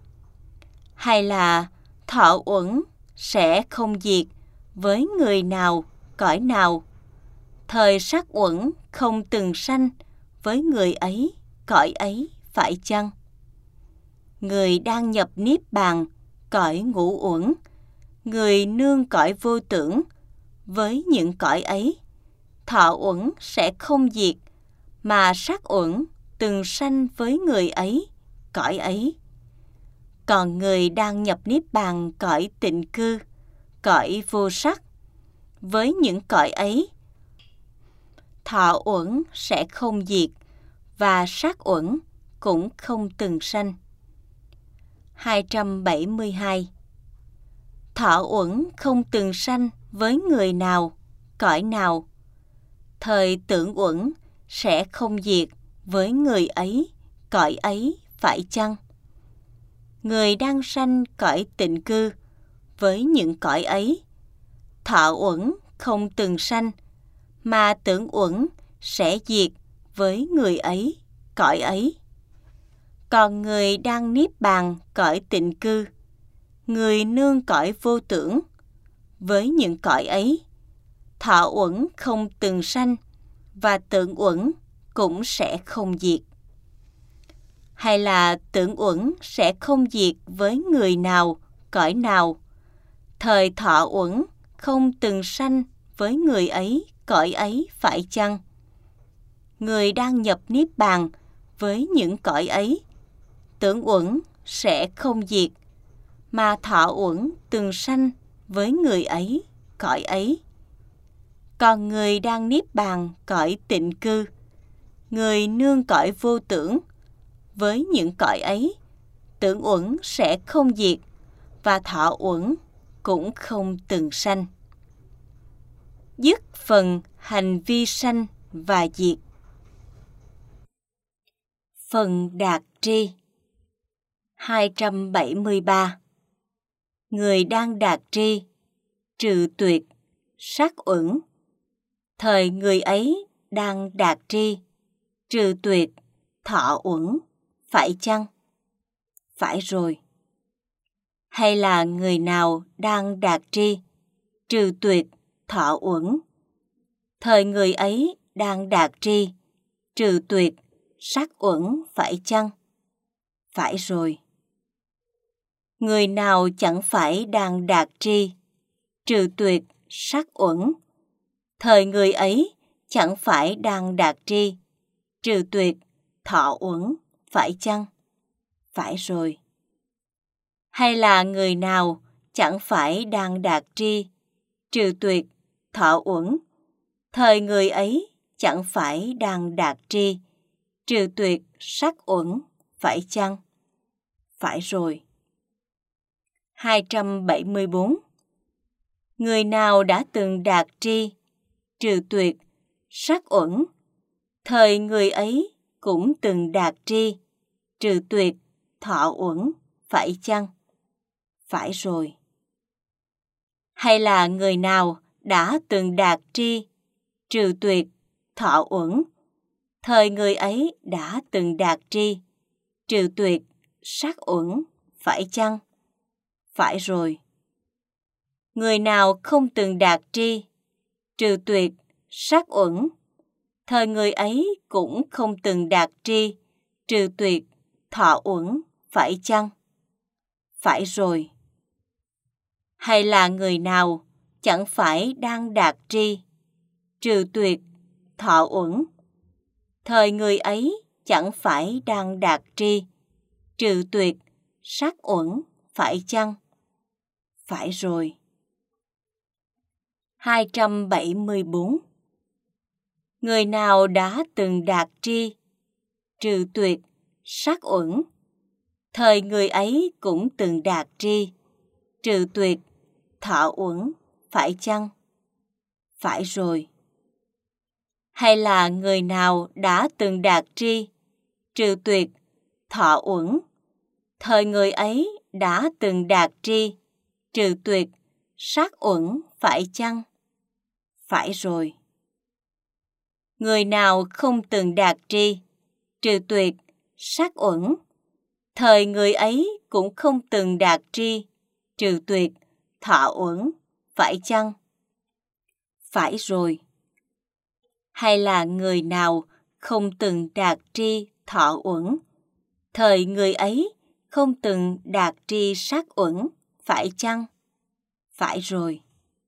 Hay là thọ uẩn sẽ không diệt với người nào, cõi nào? Thời sắc uẩn không từng sanh với người ấy, cõi ấy phải chăng? Người đang nhập niết bàn cõi ngũ uẩn, người nương cõi vô tưởng, với những cõi ấy, thọ uẩn sẽ không diệt, mà sắc uẩn từng sanh với người ấy, cõi ấy. Còn người đang nhập niết bàn cõi tịnh cư, cõi vô sắc, với những cõi ấy, thọ uẩn sẽ không diệt, và sắc uẩn cũng không từng sanh. hai trăm bảy mươi hai. Thọ uẩn không từng sanh với người nào, cõi nào? Thời tưởng uẩn sẽ không diệt với người ấy, cõi ấy phải chăng? Người đang sanh cõi tịnh cư, với những cõi ấy, thọ uẩn không từng sanh, mà tưởng uẩn sẽ diệt với người ấy, cõi ấy. Còn người đang niết bàn cõi tịnh cư, người nương cõi vô tưởng, với những cõi ấy, thọ uẩn không từng sanh, và tưởng uẩn cũng sẽ không diệt. Hay là tưởng uẩn sẽ không diệt với người nào, cõi nào? Thời thọ uẩn không từng sanh với người ấy, cõi ấy phải chăng? Người đang nhập niết bàn với những cõi ấy, tưởng uẩn sẽ không diệt, mà thọ uẩn từng sanh với người ấy, cõi ấy. Còn người đang niết bàn cõi tịnh cư, người nương cõi vô tưởng, với những cõi ấy, tưởng uẩn sẽ không diệt, và thọ uẩn cũng không từng sanh. Dứt phần hành vi sanh và diệt. Phần đạt tri. hai trăm bảy mươi ba. Người đang đạt tri, trừ tuyệt, sắc uẩn. Thời người ấy đang đạt tri, trừ tuyệt, thọ uẩn, phải chăng? Phải rồi. Hay là người nào đang đạt tri, trừ tuyệt, thọ uẩn? Thời người ấy đang đạt tri, trừ tuyệt, sắc uẩn, phải chăng? Phải rồi. Người nào chẳng phải đang đạt tri, trừ tuyệt sắc uẩn, thời người ấy chẳng phải đang đạt tri, trừ tuyệt thọ uẩn, phải chăng? Phải rồi. Hay là người nào chẳng phải đang đạt tri, trừ tuyệt thọ uẩn, thời người ấy chẳng phải đang đạt tri, trừ tuyệt sắc uẩn, phải chăng? Phải rồi. hai trăm bảy mươi bốn. Người nào đã từng đạt tri, trừ tuyệt sắc uẩn, thời người ấy cũng từng đạt tri, trừ tuyệt thọ uẩn, phải chăng? Phải rồi. Hay là người nào đã từng đạt tri, trừ tuyệt thọ uẩn, thời người ấy đã từng đạt tri, trừ tuyệt sắc uẩn, phải chăng? Phải rồi. Người nào không từng đạt tri, trừ tuyệt sắc uẩn, thời người ấy cũng không từng đạt tri, trừ tuyệt thọ uẩn, phải chăng? Phải rồi. Hay là người nào chẳng phải đang đạt tri, trừ tuyệt thọ uẩn, thời người ấy chẳng phải đang đạt tri, trừ tuyệt sắc uẩn, phải chăng? Phải rồi. hai trăm bảy mươi bốn. Người nào đã từng đạt tri, trừ tuyệt sắc uẩn, thời người ấy cũng từng đạt tri, trừ tuyệt thọ uẩn, phải chăng? Phải rồi. Hay là người nào đã từng đạt tri, trừ tuyệt thọ uẩn, thời người ấy đã từng đạt tri, trừ tuyệt sắc uẩn, phải chăng? Phải rồi. Người nào không từng đạt tri, trừ tuyệt sắc uẩn, thời người ấy cũng không từng đạt tri, trừ tuyệt thọ uẩn, phải chăng? Phải rồi. Hay là người nào không từng đạt tri thọ uẩn, thời người ấy không từng đạt tri sắc uẩn, phải chăng? Phải rồi.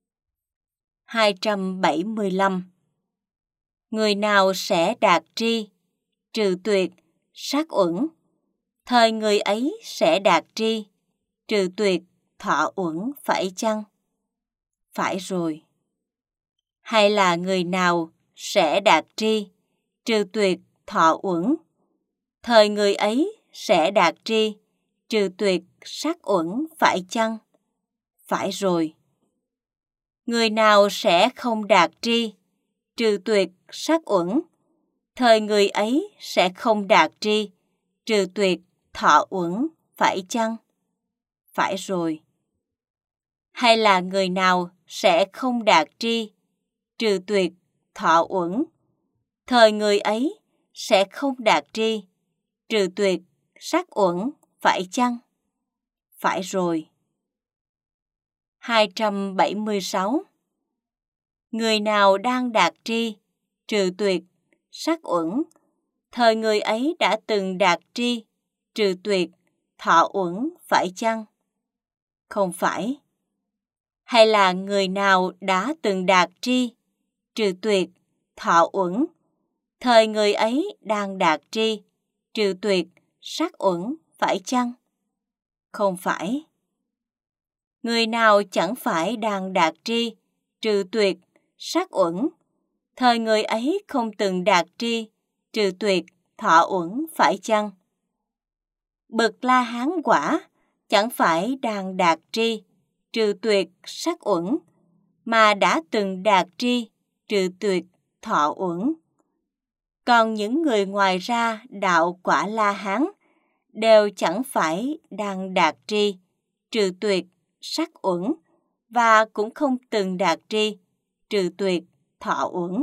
hai trăm bảy mươi lăm. Người nào sẽ đạt tri, trừ tuyệt sắc uẩn, thời người ấy sẽ đạt tri, trừ tuyệt thọ uẩn, phải chăng? Phải rồi. Hay là người nào sẽ đạt tri, trừ tuyệt thọ uẩn, thời người ấy sẽ đạt tri, trừ tuyệt sắc uẩn, phải chăng? Phải rồi. Người nào sẽ không đạt tri, trừ tuyệt sắc uẩn, thời người ấy sẽ không đạt tri, trừ tuyệt thọ uẩn, phải chăng? Phải rồi. Hay là người nào sẽ không đạt tri, trừ tuyệt thọ uẩn, thời người ấy sẽ không đạt tri, trừ tuyệt sắc uẩn, phải chăng? Phải rồi. hai trăm bảy mươi sáu. Người nào đang đạt tri, trừ tuyệt sắc uẩn, thời người ấy đã từng đạt tri, trừ tuyệt thọ uẩn, phải chăng? Không phải. Hay là người nào đã từng đạt tri, trừ tuyệt thọ uẩn, thời người ấy đang đạt tri, trừ tuyệt sắc uẩn, phải chăng? Không phải. Người nào chẳng phải đang đạt tri, trừ tuyệt sắc uẩn, thời người ấy không từng đạt tri, trừ tuyệt thọ uẩn, phải chăng? Bậc La Hán quả chẳng phải đang đạt tri, trừ tuyệt sắc uẩn, mà đã từng đạt tri, trừ tuyệt thọ uẩn. Còn những người ngoài ra đạo quả La Hán đều chẳng phải đang đạt tri, trừ tuyệt sắc uẩn, và cũng không từng đạt tri, trừ tuyệt thọ uẩn.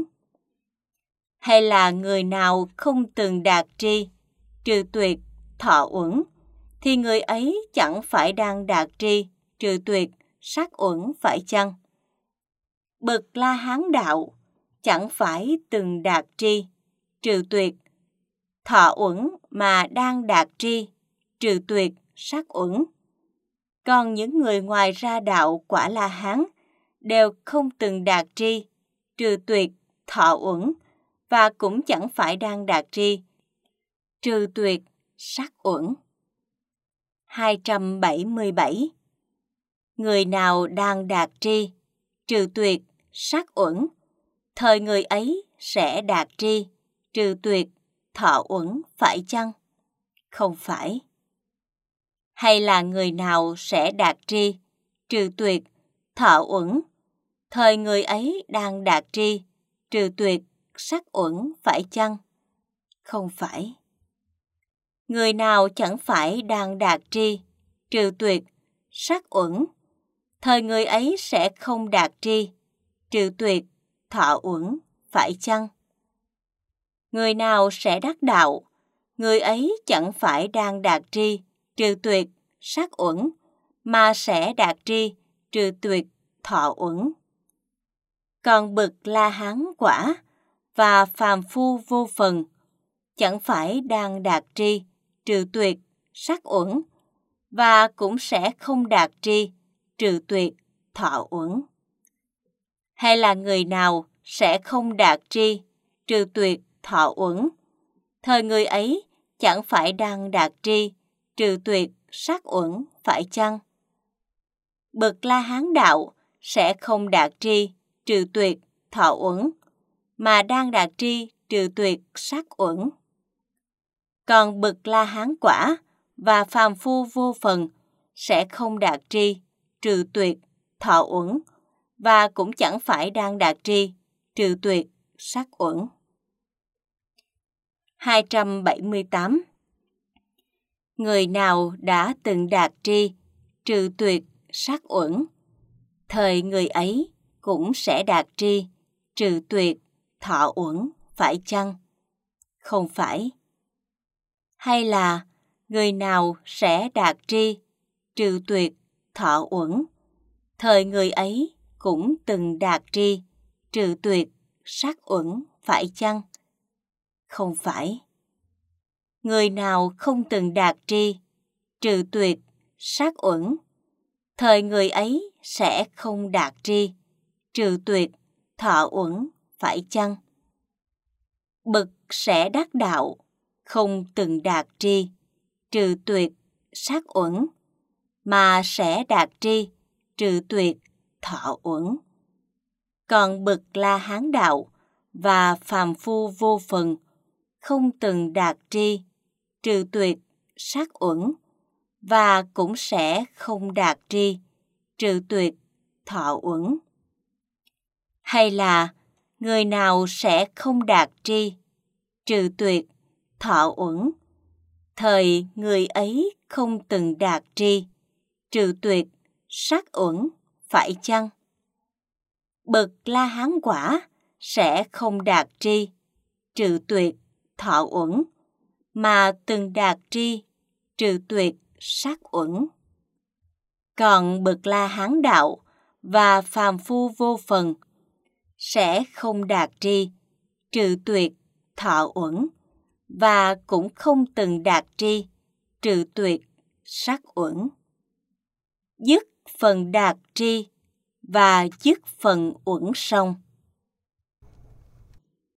Hay là người nào không từng đạt tri, trừ tuyệt thọ uẩn, thì người ấy chẳng phải đang đạt tri, trừ tuyệt sắc uẩn, phải chăng? Bậc La Hán đạo chẳng phải từng đạt tri, trừ tuyệt thọ uẩn, mà đang đạt tri, trừ tuyệt sắc uẩn. Còn những người ngoài ra đạo Quả La Hán đều không từng đạt tri, trừ tuyệt, thọ uẩn, và cũng chẳng phải đang đạt tri, trừ tuyệt, sắc uẩn. hai trăm bảy mươi bảy. Người nào đang đạt tri, trừ tuyệt, sắc uẩn, thời người ấy sẽ đạt tri, trừ tuyệt, thọ uẩn, phải chăng? Không phải. Hay là người nào sẽ đạt tri, trừ tuyệt, thọ uẩn, thời người ấy đang đạt tri, trừ tuyệt, sắc uẩn, phải chăng? Không phải. Người nào chẳng phải đang đạt tri, trừ tuyệt, sắc uẩn, thời người ấy sẽ không đạt tri, trừ tuyệt, thọ uẩn, phải chăng? Người nào sẽ đắc đạo, người ấy chẳng phải đang đạt tri, trừ tuyệt, sắc uẩn, mà sẽ đạt tri, trừ tuyệt, thọ uẩn. Còn bậc La Hán quả và phàm phu vô phần chẳng phải đang đạt tri, trừ tuyệt, sắc uẩn, và cũng sẽ không đạt tri, trừ tuyệt, thọ uẩn. Hay là người nào sẽ không đạt tri, trừ tuyệt, thọ uẩn, thời người ấy chẳng phải đang đạt tri, trừ tuyệt, sắc uẩn, phải chăng? Bậc La Hán đạo sẽ không đạt tri, trừ tuyệt, thọ uẩn, mà đang đạt tri, trừ tuyệt, sắc uẩn. Còn bậc La Hán quả và phàm phu vô phần sẽ không đạt tri, trừ tuyệt, thọ uẩn, và cũng chẳng phải đang đạt tri, trừ tuyệt, sắc uẩn. hai trăm bảy mươi tám. Người nào đã từng đạt tri, trừ tuyệt, sắc uẩn, thời người ấy cũng sẽ đạt tri, trừ tuyệt, thọ uẩn, phải chăng? Không phải. Hay là người nào sẽ đạt tri, trừ tuyệt, thọ uẩn, thời người ấy cũng từng đạt tri, trừ tuyệt, sắc uẩn, phải chăng? Không phải. Người nào không từng đạt tri, trừ tuyệt, sắc uẩn, thời người ấy sẽ không đạt tri, trừ tuyệt, thọ uẩn, phải chăng? Bậc sẽ đắc đạo không từng đạt tri, trừ tuyệt, sắc uẩn, mà sẽ đạt tri, trừ tuyệt, thọ uẩn. Còn bậc La Hán đạo và phàm phu vô phần không từng đạt tri, trừ tuyệt, sắc uẩn, và cũng sẽ không đạt tri, trừ tuyệt, thọ uẩn. Hay là người nào sẽ không đạt tri, trừ tuyệt, thọ uẩn, thời người ấy không từng đạt tri, trừ tuyệt, sắc uẩn, phải chăng? Bậc La Hán quả sẽ không đạt tri, trừ tuyệt, thọ uẩn, mà từng đạt tri, trừ tuyệt, sắc uẩn. Còn bậc La Hán đạo và phàm phu vô phần sẽ không đạt tri, trừ tuyệt, thọ uẩn, và cũng không từng đạt tri, trừ tuyệt, sắc uẩn. Dứt phần đạt tri và dứt phần uẩn xong.